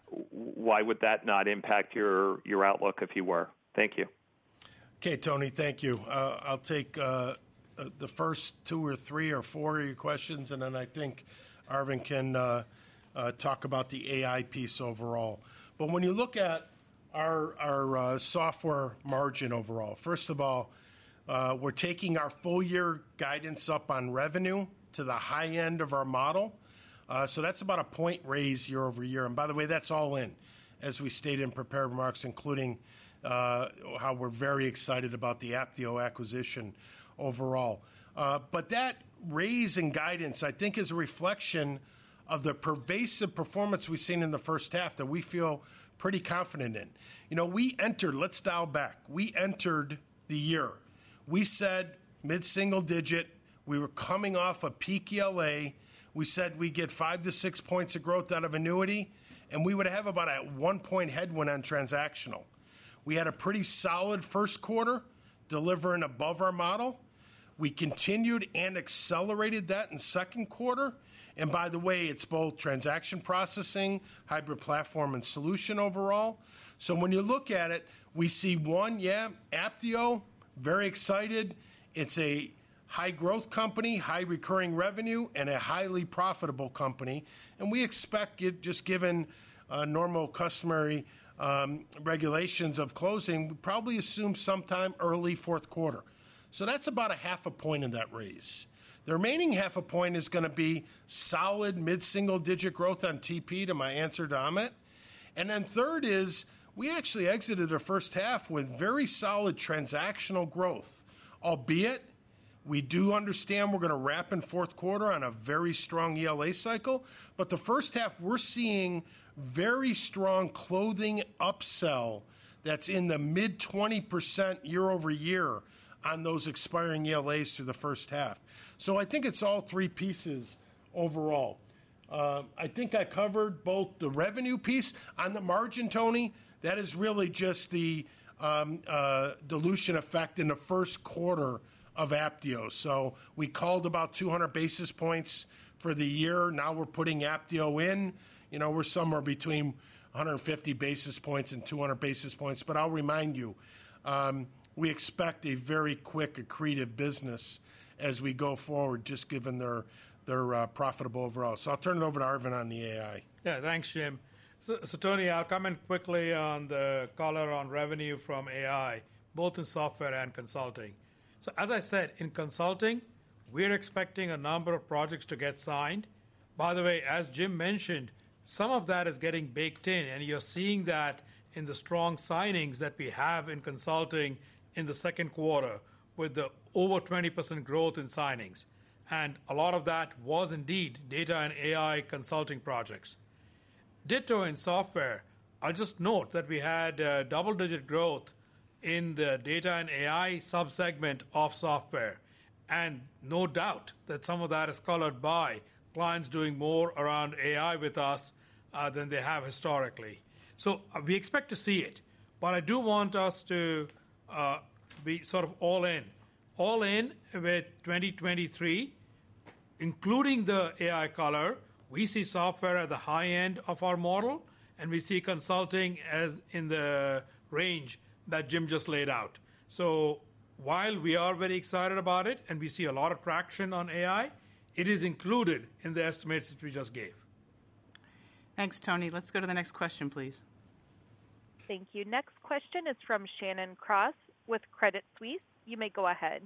why would that not impact your, your outlook if you were? Thank you. Okay, Tony, thank you. Uh, I'll take uh, the first two or three or four of your questions, and then I think Arvind can uh, uh, talk about the A I piece overall. But when you look at our, our uh, software margin overall, first of all, uh, we're taking our full-year guidance up on revenue to the high end of our model. Uh, so that's about a point raise year over year. And by the way, that's all in, as we stated in prepared remarks, including uh, how we're very excited about the Apptio acquisition overall. Uh, but that raise in guidance, I think, is a reflection of the pervasive performance we've seen in the first half that we feel pretty confident in. You know, we entered, let's dial back, we entered the year. We said mid-single digit. We were coming off a peak E L A. We said we'd get five to six points of growth out of annuity, and we would have about a one-point headwind on transactional. We had a pretty solid first quarter, delivering above our model. We continued and accelerated that in second quarter. And by the way, it's both transaction processing, hybrid platform, and solution overall. So when you look at it, we see one, yeah, Apptio, very excited. It's a high growth company, high recurring revenue, and a highly profitable company. And we expect it, just given uh, normal customary um, regulations of closing, we probably assume sometime early fourth quarter. So that's about a half a point in that raise. The remaining half a point is going to be solid mid-single digit growth on T P, to my answer to Amit. And then third is we actually exited the first half with very solid transactional growth, albeit we do understand we're going to wrap in fourth quarter on a very strong E L A cycle. But the first half, we're seeing very strong clothing upsell that's in the mid twenty percent year over year on those expiring E L As through the first half. So I think it's all three pieces overall. Uh, I think I covered both the revenue piece. On the margin, Tony, that is really just the um, uh, dilution effect in the first quarter of Apptio. So we called about two hundred basis points for the year. Now we're putting Apptio in. You know, we're somewhere between one hundred fifty basis points and two hundred basis points. But I'll remind you, um, we expect a very quick accretive business as we go forward, just given their their uh, profitable overall. So I'll turn it over to Arvind on the A I. Yeah, thanks, Jim. So, so Tony, I'll comment quickly on the color on revenue from A I, both in software and consulting. So as I said, in consulting, we're expecting a number of projects to get signed. By the way, as Jim mentioned, some of that is getting baked in, and you're seeing that in the strong signings that we have in consulting in the second quarter with the over twenty percent growth in signings. And a lot of that was indeed data and A I consulting projects. Ditto in software, I'll just note that we had uh, double-digit growth in the data and A I subsegment of software. And no doubt that some of that is colored by clients doing more around A I with us uh, than they have historically. So uh, we expect to see it. But I do want us to uh, be sort of all in. All in with twenty twenty-three, including the A I color, we see software at the high end of our model, and we see consulting as in the range that Jim just laid out. So while we are very excited about it and we see a lot of traction on A I, it is included in the estimates that we just gave. Thanks, Tony. Let's go to the next question, please. Thank you. Next question is from Shannon Cross with Credit Suisse. You may go ahead.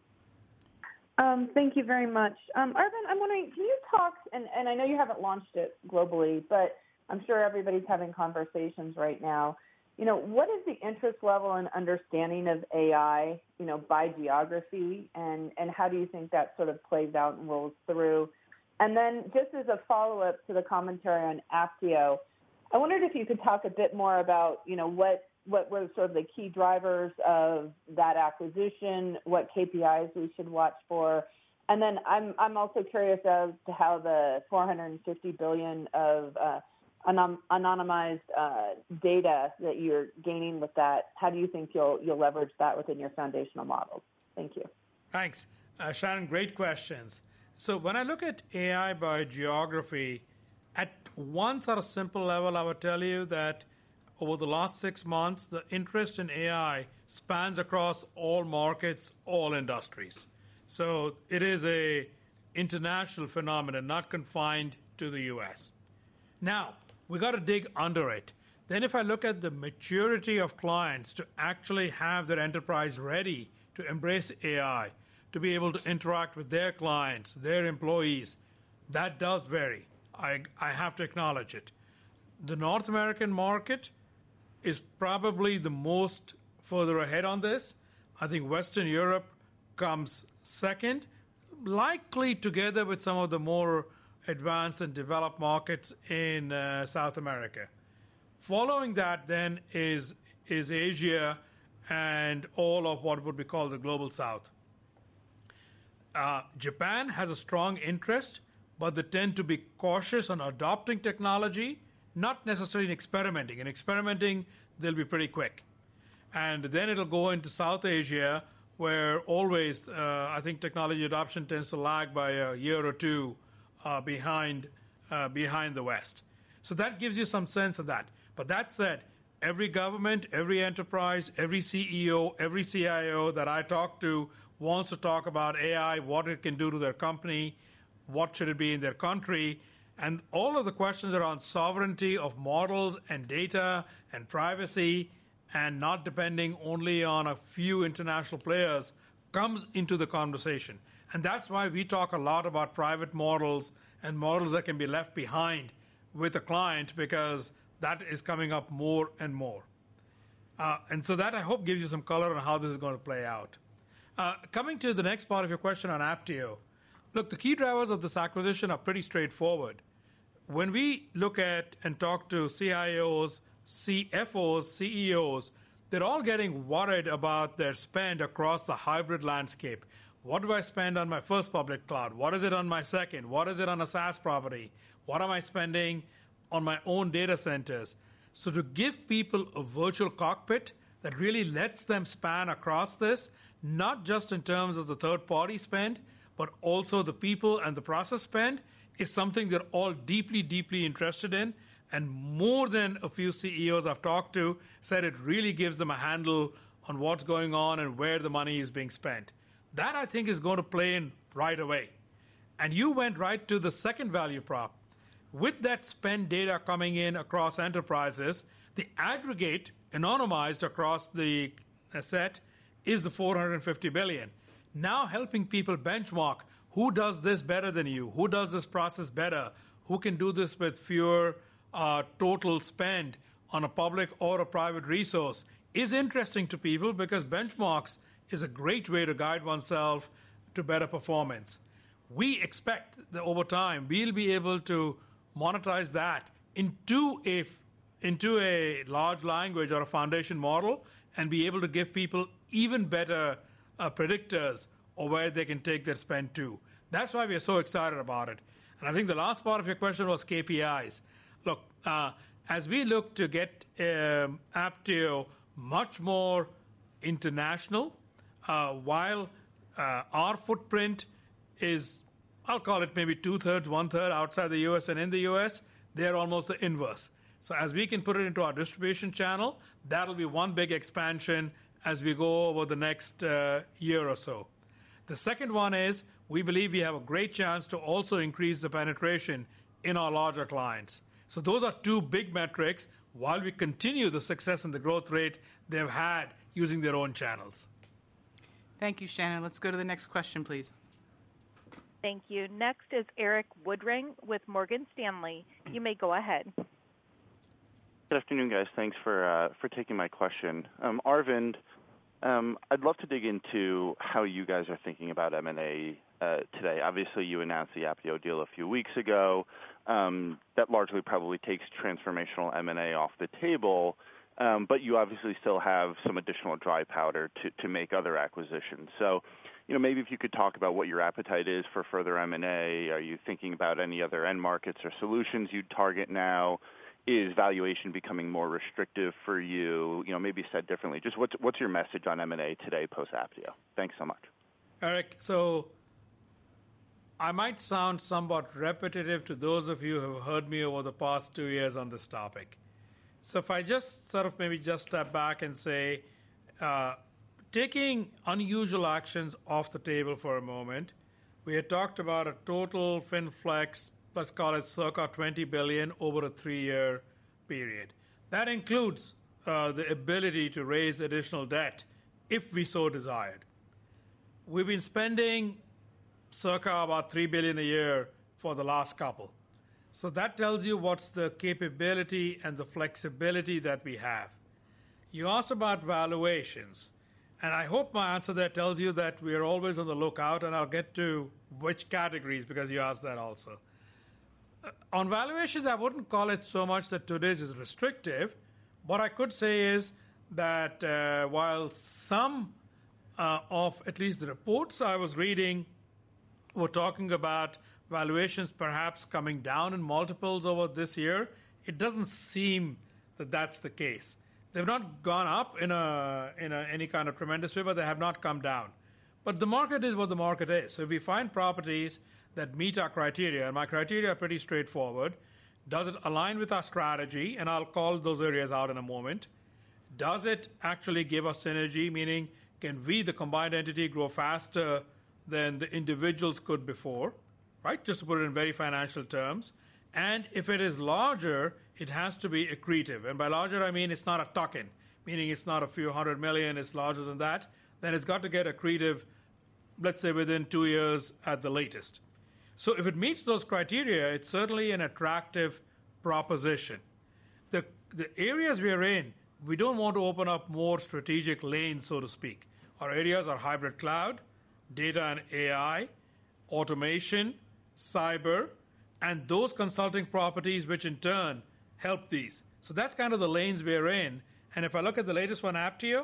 Um, thank you very much. Um, Arvind, I'm wondering, can you talk, and, and I know you haven't launched it globally, but I'm sure everybody's having conversations right now. You know, what is the interest level and understanding of A I, you know, by geography, and, and how do you think that sort of plays out and rolls through? And then just as a follow-up to the commentary on Apptio, I wondered if you could talk a bit more about, you know, what, what were sort of the key drivers of that acquisition, what K P Is we should watch for. And then I'm, I'm also curious as to how the four hundred fifty billion dollars of uh, anon- anonymized uh, data that you're gaining with that, how do you think you'll, you'll leverage that within your foundational models? Thank you. Thanks. Uh, Shannon, great questions. So when I look at A I by geography, at one sort of simple level, I would tell you that over the last six months, the interest in A I spans across all markets, all industries. So it is a international phenomenon, not confined to the U S. Now, we got to dig under it. Then if I look at the maturity of clients to actually have their enterprise ready to embrace A I, to be able to interact with their clients, their employees, that does vary. I, I have to acknowledge it. The North American market is probably the most further ahead on this. I think Western Europe comes second, likely together with some of the more advanced and developed markets in uh, South America. Following that then is, is Asia and all of what would be called the Global South. Uh, Japan has a strong interest, but they tend to be cautious on adopting technology, not necessarily in experimenting. In experimenting, they'll be pretty quick. And then it'll go into South Asia, where always uh, I think technology adoption tends to lag by a year or two uh, behind, uh, behind the West. So that gives you some sense of that. But that said, every government, every enterprise, every C E O, every C I O that I talk to wants to talk about A I, what it can do to their company, what should it be in their country, and all of the questions around sovereignty of models and data and privacy and not depending only on a few international players comes into the conversation. And that's why we talk a lot about private models and models that can be left behind with a client, because that is coming up more and more. Uh, and so that, I hope, gives you some color on how this is going to play out. Uh, coming to the next part of your question on Apptio, look, the key drivers of this acquisition are pretty straightforward. When we look at and talk to C I Os, C F Os, C E Os, they're all getting worried about their spend across the hybrid landscape. What do I spend on my first public cloud? What is it on my second? What is it on a SaaS property? What am I spending on my own data centers? So to give people a virtual cockpit that really lets them span across this, not just in terms of the third-party spend, but also the people and the process spend, is something they're all deeply, deeply interested in. And more than a few C E Os I've talked to said it really gives them a handle on what's going on and where the money is being spent. That, I think, is going to play in right away. And you went right to the second value prop. With that spend data coming in across enterprises, the aggregate anonymized across the set is the four hundred fifty billion. Now helping people benchmark who does this better than you, who does this process better, who can do this with fewer uh, total spend on a public or a private resource is interesting to people, because benchmarks is a great way to guide oneself to better performance. We expect that over time we'll be able to monetize that into a, into a large language or a foundation model and be able to give people even better uh, predictors of where they can take their spend to. That's why we are so excited about it. And I think the last part of your question was K P Is. Look, uh, as we look to get um, Apptio much more international, uh, while uh, our footprint is, I'll call it maybe two-thirds, one-third outside the U S and in the U S, they're almost the inverse. So as we can put it into our distribution channel, that'll be one big expansion as we go over the next uh, year or so. The second one is we believe we have a great chance to also increase the penetration in our larger clients. So those are two big metrics while we continue the success and the growth rate they've had using their own channels. Thank you, Shannon. Let's go to the next question, please. Thank you. Next is Eric Woodring with Morgan Stanley. You may go ahead. Good afternoon, guys. Thanks for uh, for taking my question. Um, Arvind, um, I'd love to dig into how you guys are thinking about M and A uh, today. Obviously, you announced the Apptio deal a few weeks ago. Um, that largely probably takes transformational M and A off the table, um, but you obviously still have some additional dry powder to, to make other acquisitions. So, you know, maybe if you could talk about what your appetite is for further M and A. Are you thinking about any other end markets or solutions you'd target now? is valuation becoming more restrictive for you? You know, maybe said differently, just what's what's your message on M and A today post-Apptio? Thanks so much. Eric, so I might sound somewhat repetitive to those of you who have heard me over the past two years on this topic. So if I just sort of maybe just step back and say, uh, taking unusual actions off the table for a moment, we had talked about a total FinFlex, let's call it circa twenty billion dollars over a three-year period. That includes uh, the ability to raise additional debt if we so desired. We've been spending circa about three billion dollars a year for the last couple. So that tells you what's the capability and the flexibility that we have. You asked about valuations, and I hope my answer there tells you that we are always on the lookout, and I'll get to which categories because you asked that also. Uh, on valuations, I wouldn't call it so much that today's is restrictive. What I could say is that uh, while some uh, of at least the reports I was reading were talking about valuations perhaps coming down in multiples over this year, it doesn't seem that that's the case. They've not gone up in a in a, any kind of tremendous way, but they have not come down. But the market is what the market is. So if we find properties that meet our criteria, and my criteria are pretty straightforward, does it align with our strategy? And I'll call those areas out in a moment. Does it actually give us synergy, meaning can we, the combined entity, grow faster than the individuals could before, right? Just to put it in very financial terms. And if it is larger, it has to be accretive. And by larger, I mean it's not a tuck-in, meaning it's not a few hundred million, it's larger than that. Then it's got to get accretive, let's say within two years at the latest. So if it meets those criteria, it's certainly an attractive proposition. The, the areas we are in, we don't want to open up more strategic lanes, so to speak. Our areas are hybrid cloud, data and A I, automation, cyber, and those consulting properties which in turn help these. So that's kind of the lanes we're in. And if I look at the latest one, Apptio,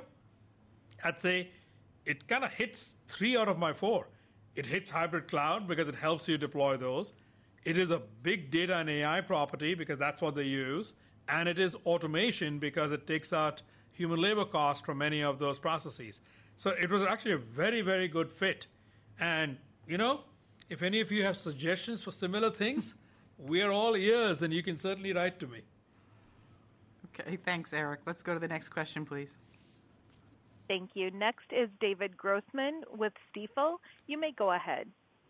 I'd say it kind of hits three out of my four. It hits hybrid cloud because it helps you deploy those. It is a big data and A I property because that's what they use. And it is automation because it takes out human labor costs from many of those processes. So it was actually a very, very good fit. And, you know, if any of you have suggestions for similar things, we are all ears, and you can certainly write to me. Okay, thanks, Eric. Let's go to the next question, please. Thank you. Next is David Grossman with Stifel. You may go ahead.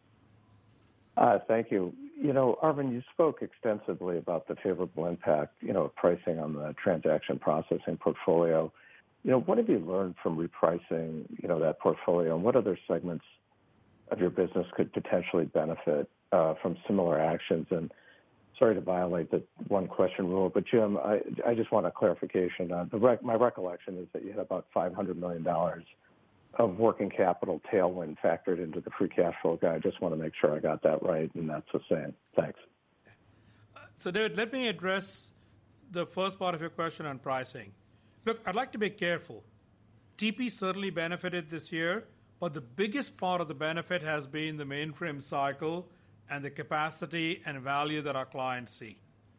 Uh, thank you. You know, Arvind, you spoke extensively about the favorable impact, you know, of pricing on the transaction processing portfolio. You know, what have you learned from repricing, you know, that portfolio, and what other segments of your business could potentially benefit uh, from similar actions? And sorry to violate the one question rule, but Jim, I, I just want a clarification. Uh, the rec- my recollection is that you had about five hundred million dollars of working capital tailwind factored into the free cash flow guide. I just want to make sure I got that right, and that's the same. Thanks. So, David, let me address the first part of your question on pricing. Look, I'd like to be careful. T P certainly benefited this year, but the biggest part of the benefit has been the mainframe cycle and the capacity and value that our clients see.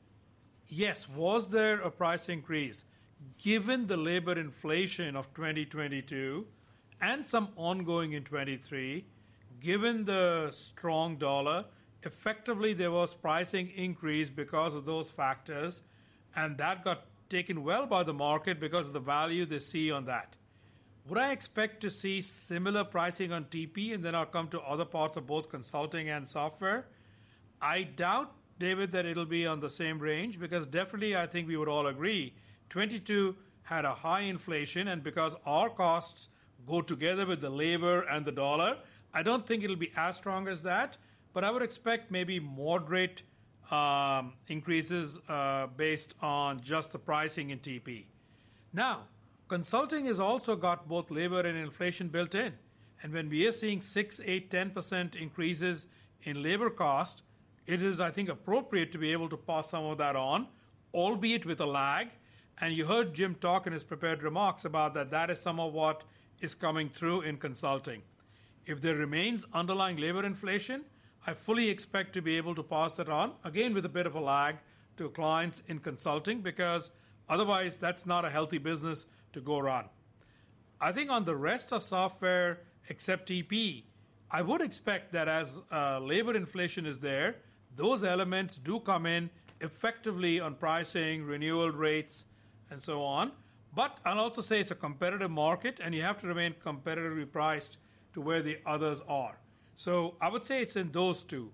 Yes, was there a price increase? Given the labor inflation of twenty twenty-two and some ongoing in twenty-three, given the strong dollar, effectively there was pricing increase because of those factors, and that got taken well by the market because of the value they see on that. Would I expect to see similar pricing on T P, and then I'll come to other parts of both consulting and software? I doubt, David, that it'll be on the same range, because definitely I think we would all agree twenty-two had a high inflation, and because our costs go together with the labor and the dollar, I don't think it'll be as strong as that, but I would expect maybe moderate um, increases uh, based on just the pricing in T P. Now, consulting has also got both labor and inflation built in. And when we are seeing six, eight, ten percent increases in labor cost, it is, I think, appropriate to be able to pass some of that on, albeit with a lag. And you heard Jim talk in his prepared remarks about that. That is some of what is coming through in consulting. If there remains underlying labor inflation, I fully expect to be able to pass it on, again with a bit of a lag, to clients in consulting, because otherwise that's not a healthy business to go run. I think on the rest of software, except T P, I would expect that as uh, labor inflation is there, those elements do come in effectively on pricing, renewal rates, and so on. But I'll also say it's a competitive market, and you have to remain competitively priced to where the others are. So I would say it's in those two,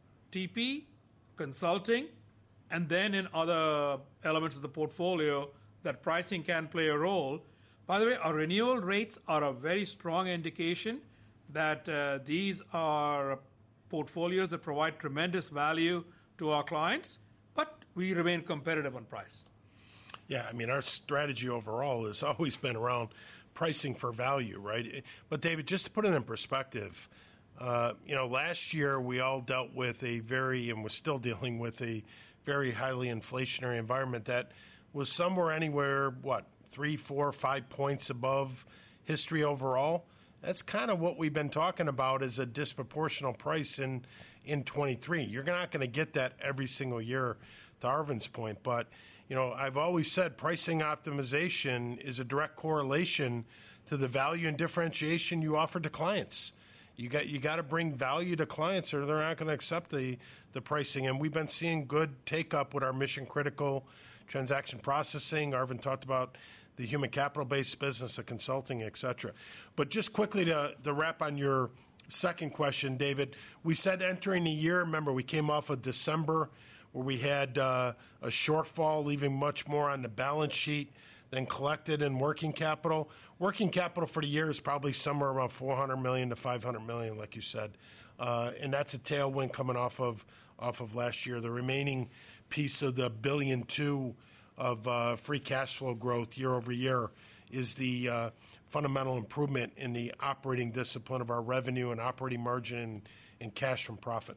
T P, consulting, and then in other elements of the portfolio that pricing can play a role. By the way, our renewal rates are a very strong indication that uh, these are portfolios that provide tremendous value to our clients, but we remain competitive on price. Yeah, I mean, our strategy overall has always been around pricing for value, right? But David, just to put it in perspective, uh, you know, last year we all dealt with a very, and we're still dealing with a very highly inflationary environment that was somewhere anywhere, what, three, four, five points above history overall. That's kind of what we've been talking about as a disproportional price in in twenty-three. You're not going to get that every single year, to Arvind's point. But, you know, I've always said pricing optimization is a direct correlation to the value and differentiation you offer to clients. You got you got to bring value to clients, or they're not going to accept the the pricing. And we've been seeing good take up with our mission critical transaction processing. Arvind talked about the human capital-based business, the consulting, et cetera. But just quickly to, to wrap on your second question, David, we said entering the year, remember, we came off of December where we had uh, a shortfall, leaving much more on the balance sheet than collected in working capital. Working capital for the year is probably somewhere around four hundred million dollars to five hundred million dollars, like you said. Uh, and that's a tailwind coming off of off of last year. The remaining piece of the billion two of uh, free cash flow growth year over year is the uh, fundamental improvement in the operating discipline of our revenue and operating margin and, and cash from profit.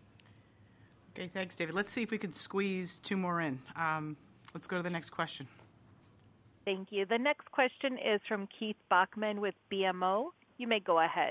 Okay, thanks, David. Let's see if we can squeeze two more in. Um, let's go to the next question. Thank you. The next question is from Keith Bachman with B M O. You may go ahead.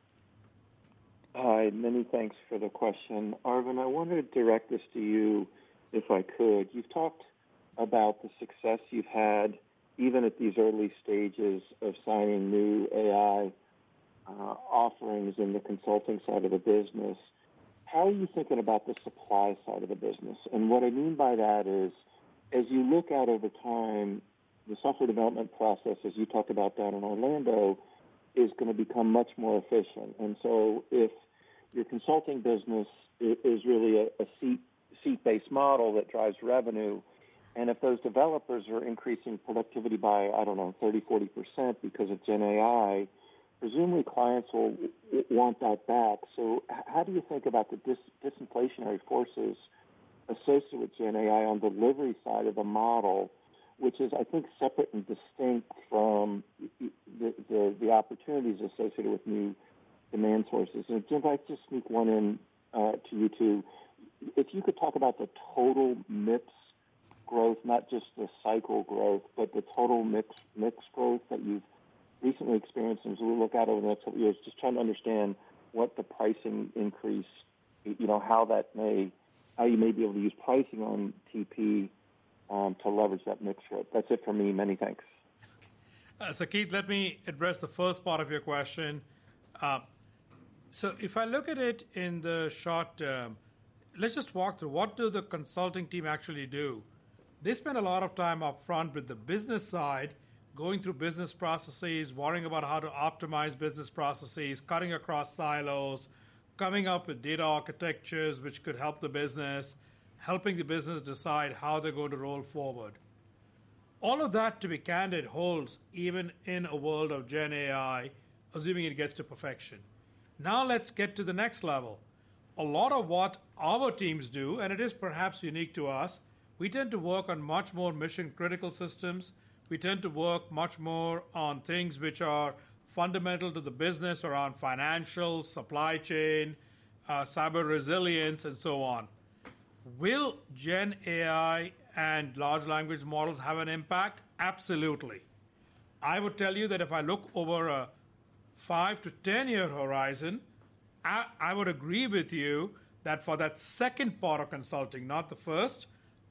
Hi, many thanks for the question. Arvind, I wanted to direct this to you if I could. You've talked about the success you've had even at these early stages of signing new A I uh, offerings in the consulting side of the business. How are you thinking about the supply side of the business? And what I mean by that is, as you look out over time, the software development process, as you talked about down in Orlando, is going to become much more efficient. And so if your consulting business is really a, a seat, seat-based model that drives revenue, and if those developers are increasing productivity by, I don't know, thirty, forty percent because of Gen A I, presumably clients will want that back. So how do you think about the dis- disinflationary forces associated with Gen A I on the delivery side of the model, which is, I think, separate and distinct from the, the, the opportunities associated with new demand sources? And Jim, if I just sneak one in uh, to you two, if you could talk about the total mix growth, not just the cycle growth, but the total mix mix growth that you've recently experienced as we look out over the next couple of years, just trying to understand what the pricing increase, you know, how that may, how you may be able to use pricing on T P um, to leverage that mix shift. That's it for me. Many thanks. Uh, so, Keith, let me address the first part of your question. Uh, so if I look at it in the short term, let's just walk through what do the consulting team actually do. They spend a lot of time up front with the business side, going through business processes, worrying about how to optimize business processes, cutting across silos, coming up with data architectures which could help the business, helping the business decide how they're going to roll forward. All of that, to be candid, holds even in a world of Gen A I, assuming it gets to perfection. Now let's get to the next level. A lot of what our teams do, and it is perhaps unique to us, we tend to work on much more mission-critical systems. We tend to work much more on things which are fundamental to the business around financials, supply chain, uh, cyber resilience, and so on. Will Gen A I and large language models have an impact? Absolutely. I would tell you that if I look over a five to ten-year horizon, I, I would agree with you that for that second part of consulting, not the first,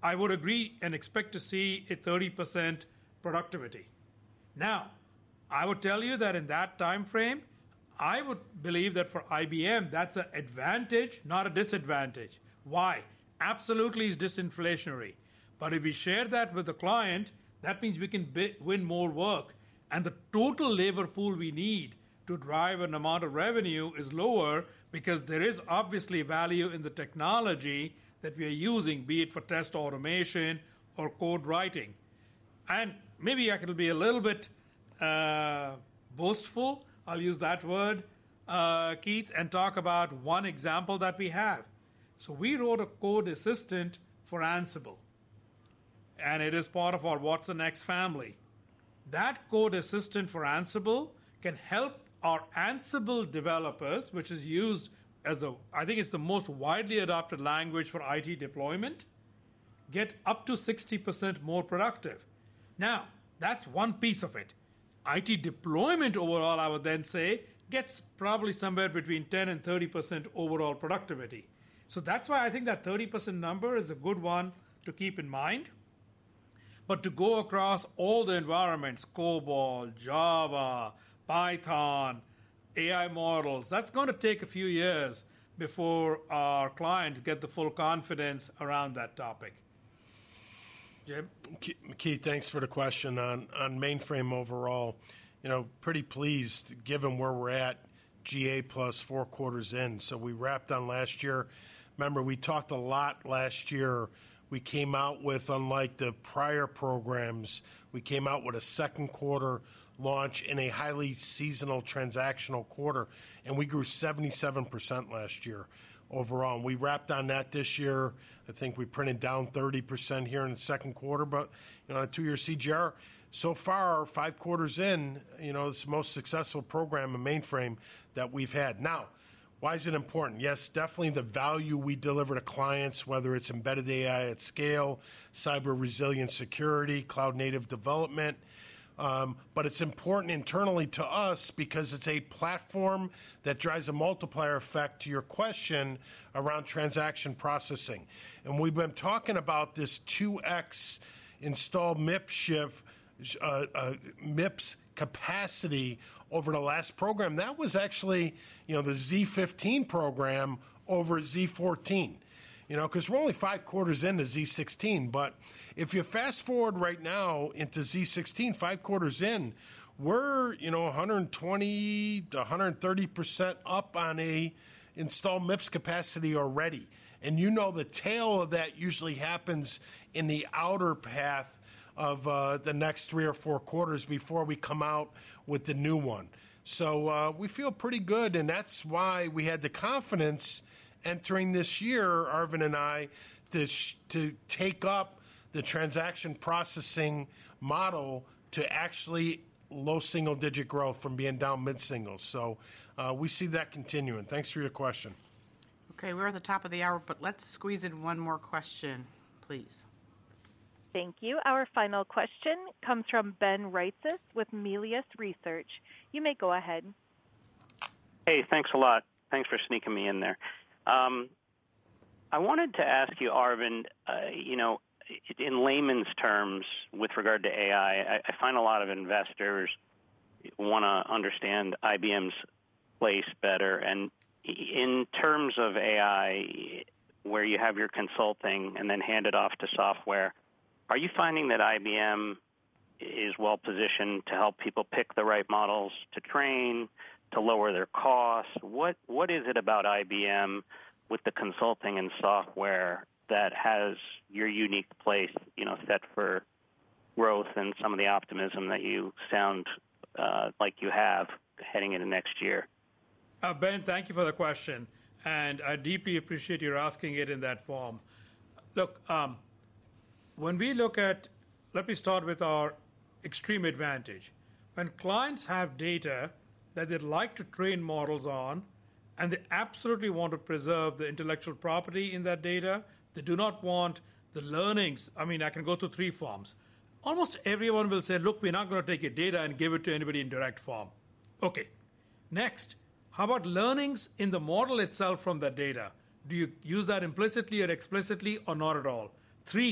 I would agree and expect to see a thirty percent productivity. Now, I would tell you that in that time frame, I would believe that for I B M, that's an advantage, not a disadvantage. Why? Absolutely is disinflationary. But if we share that with the client, that means we can bi- win more work. And the total labor pool we need to drive an amount of revenue is lower because there is obviously value in the technology that we are using, be it for test automation or code writing. And maybe I can be a little bit uh, boastful, I'll use that word, uh, Keith, and talk about one example that we have. So we wrote a code assistant for Ansible, and it is part of our Watson X family. That code assistant for Ansible can help our Ansible developers, which is used as a, I think it's the most widely adopted language for I T deployment, get up to sixty percent more productive. Now, that's one piece of it. I T deployment overall, I would then say, gets probably somewhere between ten and thirty percent overall productivity. So that's why I think that thirty percent number is a good one to keep in mind. But to go across all the environments, COBOL, Java, Python, A I models, that's going to take a few years before our clients get the full confidence around that topic. Jim? Keith, thanks for the question on, on mainframe overall. You know, pretty pleased given where we're at, G A plus four quarters in. So we wrapped on last year. Remember, we talked a lot last year. We came out with, unlike the prior programs, we came out with a second quarter launch in a highly seasonal transactional quarter, and we grew seventy-seven percent last year overall. And we wrapped on that this year. I think we printed down thirty percent here in the second quarter, but you know, on a two-year C G R, so far, five quarters in, you know, it's the most successful program in mainframe that we've had. Now, why is it important? Yes, definitely the value we deliver to clients, whether it's embedded A I at scale, cyber resilient security, cloud native development. Um, but it's important internally to us because it's a platform that drives a multiplier effect to your question around transaction processing. And we've been talking about this two X installed M I P S shift, uh, uh, M I P S capacity over the last program. That was actually, you know, the Z fifteen program over Z fourteen. You know, because we're only five quarters into Z sixteen. But if you fast forward right now into Z sixteen, five quarters in, we're, you know, one hundred twenty to one hundred thirty percent up on a installed M I P S capacity already. And you know the tail of that usually happens in the outer path of uh, the next three or four quarters before we come out with the new one. So uh, we feel pretty good, and that's why we had the confidence entering this year, Arvind and I, to, sh- to take up the transaction processing model to actually low single-digit growth from being down mid-singles. So uh, we see that continuing. Thanks for your question. Okay, we're at the top of the hour, but let's squeeze in one more question, please. Thank you. Our final question comes from Ben Reitzes with Melius Research. You may go ahead. Hey, thanks a lot. Thanks for sneaking me in there. Um, I wanted to ask you, Arvind, uh, you know, in layman's terms with regard to A I, I, I find a lot of investors want to understand I B M's place better. And in terms of A I, where you have your consulting and then hand it off to software, are you finding that I B M is well positioned to help people pick the right models to train, to lower their costs? What What is it about I B M with the consulting and software that has your unique place, you know, set for growth and some of the optimism that you sound uh, like you have heading into next year? Uh, Ben, thank you for the question, and I deeply appreciate your asking it in that form. Look, um, when we look at, let me start with our extreme advantage. When clients have data that they'd like to train models on, and they absolutely want to preserve the intellectual property in that data, they do not want the learnings. I mean, I can go through three forms. Almost everyone will say, look, we're not going to take your data and give it to anybody in direct form. Okay. Next, how about learnings in the model itself from that data? Do you use that implicitly or explicitly or not at all? Three,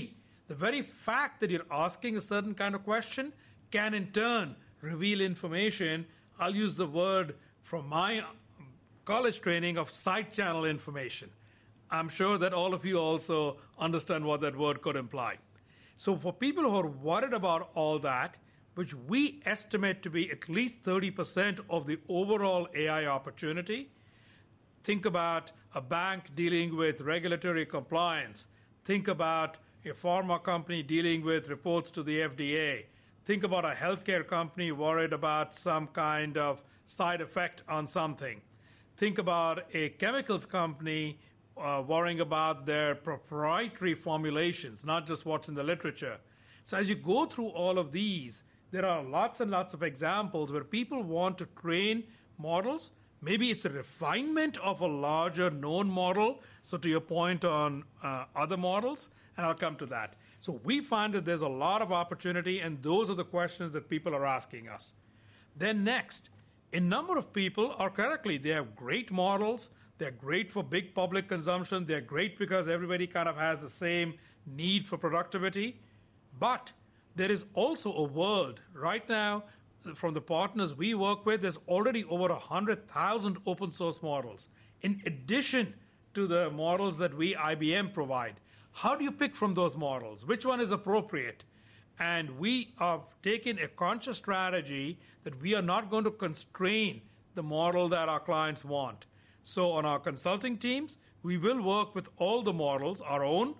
The very fact that you're asking a certain kind of question can in turn reveal information. I'll use the word from my college training of side channel information. I'm sure that all of you also understand what that word could imply. So for people who are worried about all that, which we estimate to be at least thirty percent of the overall A I opportunity, think about a bank dealing with regulatory compliance. Think about a pharma company dealing with reports to the F D A. Think about a healthcare company worried about some kind of side effect on something. Think about a chemicals company uh, worrying about their proprietary formulations, not just what's in the literature. So as you go through all of these, there are lots and lots of examples where people want to train models. Maybe it's a refinement of a larger known model. So to your point on uh, other models, and I'll come to that. So we find that there's a lot of opportunity, and those are the questions that people are asking us. Then next, a number of people are correctly, they have great models. They're great for big public consumption. They're great because everybody kind of has the same need for productivity. But there is also a world right now, from the partners we work with, there's already over one hundred thousand open source models, in addition to the models that we, I B M, provide. How do you pick from those models? Which one is appropriate? And we have taken a conscious strategy that we are not going to constrain the model that our clients want. So on our consulting teams, we will work with all the models, our own,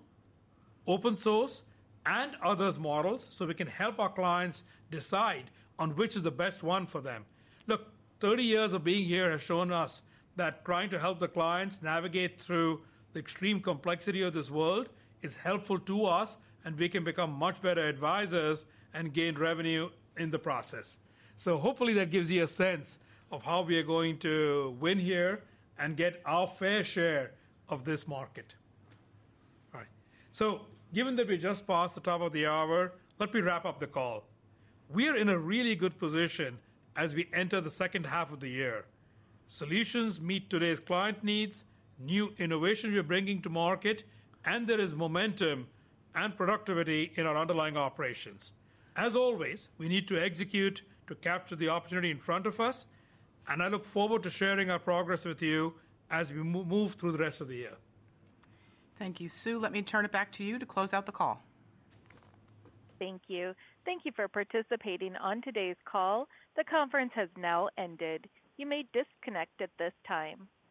open source, and others' models, so we can help our clients decide on which is the best one for them. Look, thirty years of being here has shown us that trying to help the clients navigate through the extreme complexity of this world is helpful to us, and we can become much better advisors and gain revenue in the process. So hopefully that gives you a sense of how we are going to win here and get our fair share of this market. All right. So given that we just passed the top of the hour, let me wrap up the call. We are in a really good position as we enter the second half of the year. Solutions meet today's client needs, new innovation we're bringing to market, and there is momentum and productivity in our underlying operations. As always, we need to execute to capture the opportunity in front of us, and I look forward to sharing our progress with you as we move through the rest of the year. Thank you, Sue. Let me turn it back to you to close out the call. Thank you. Thank you for participating on today's call. The conference has now ended. You may disconnect at this time.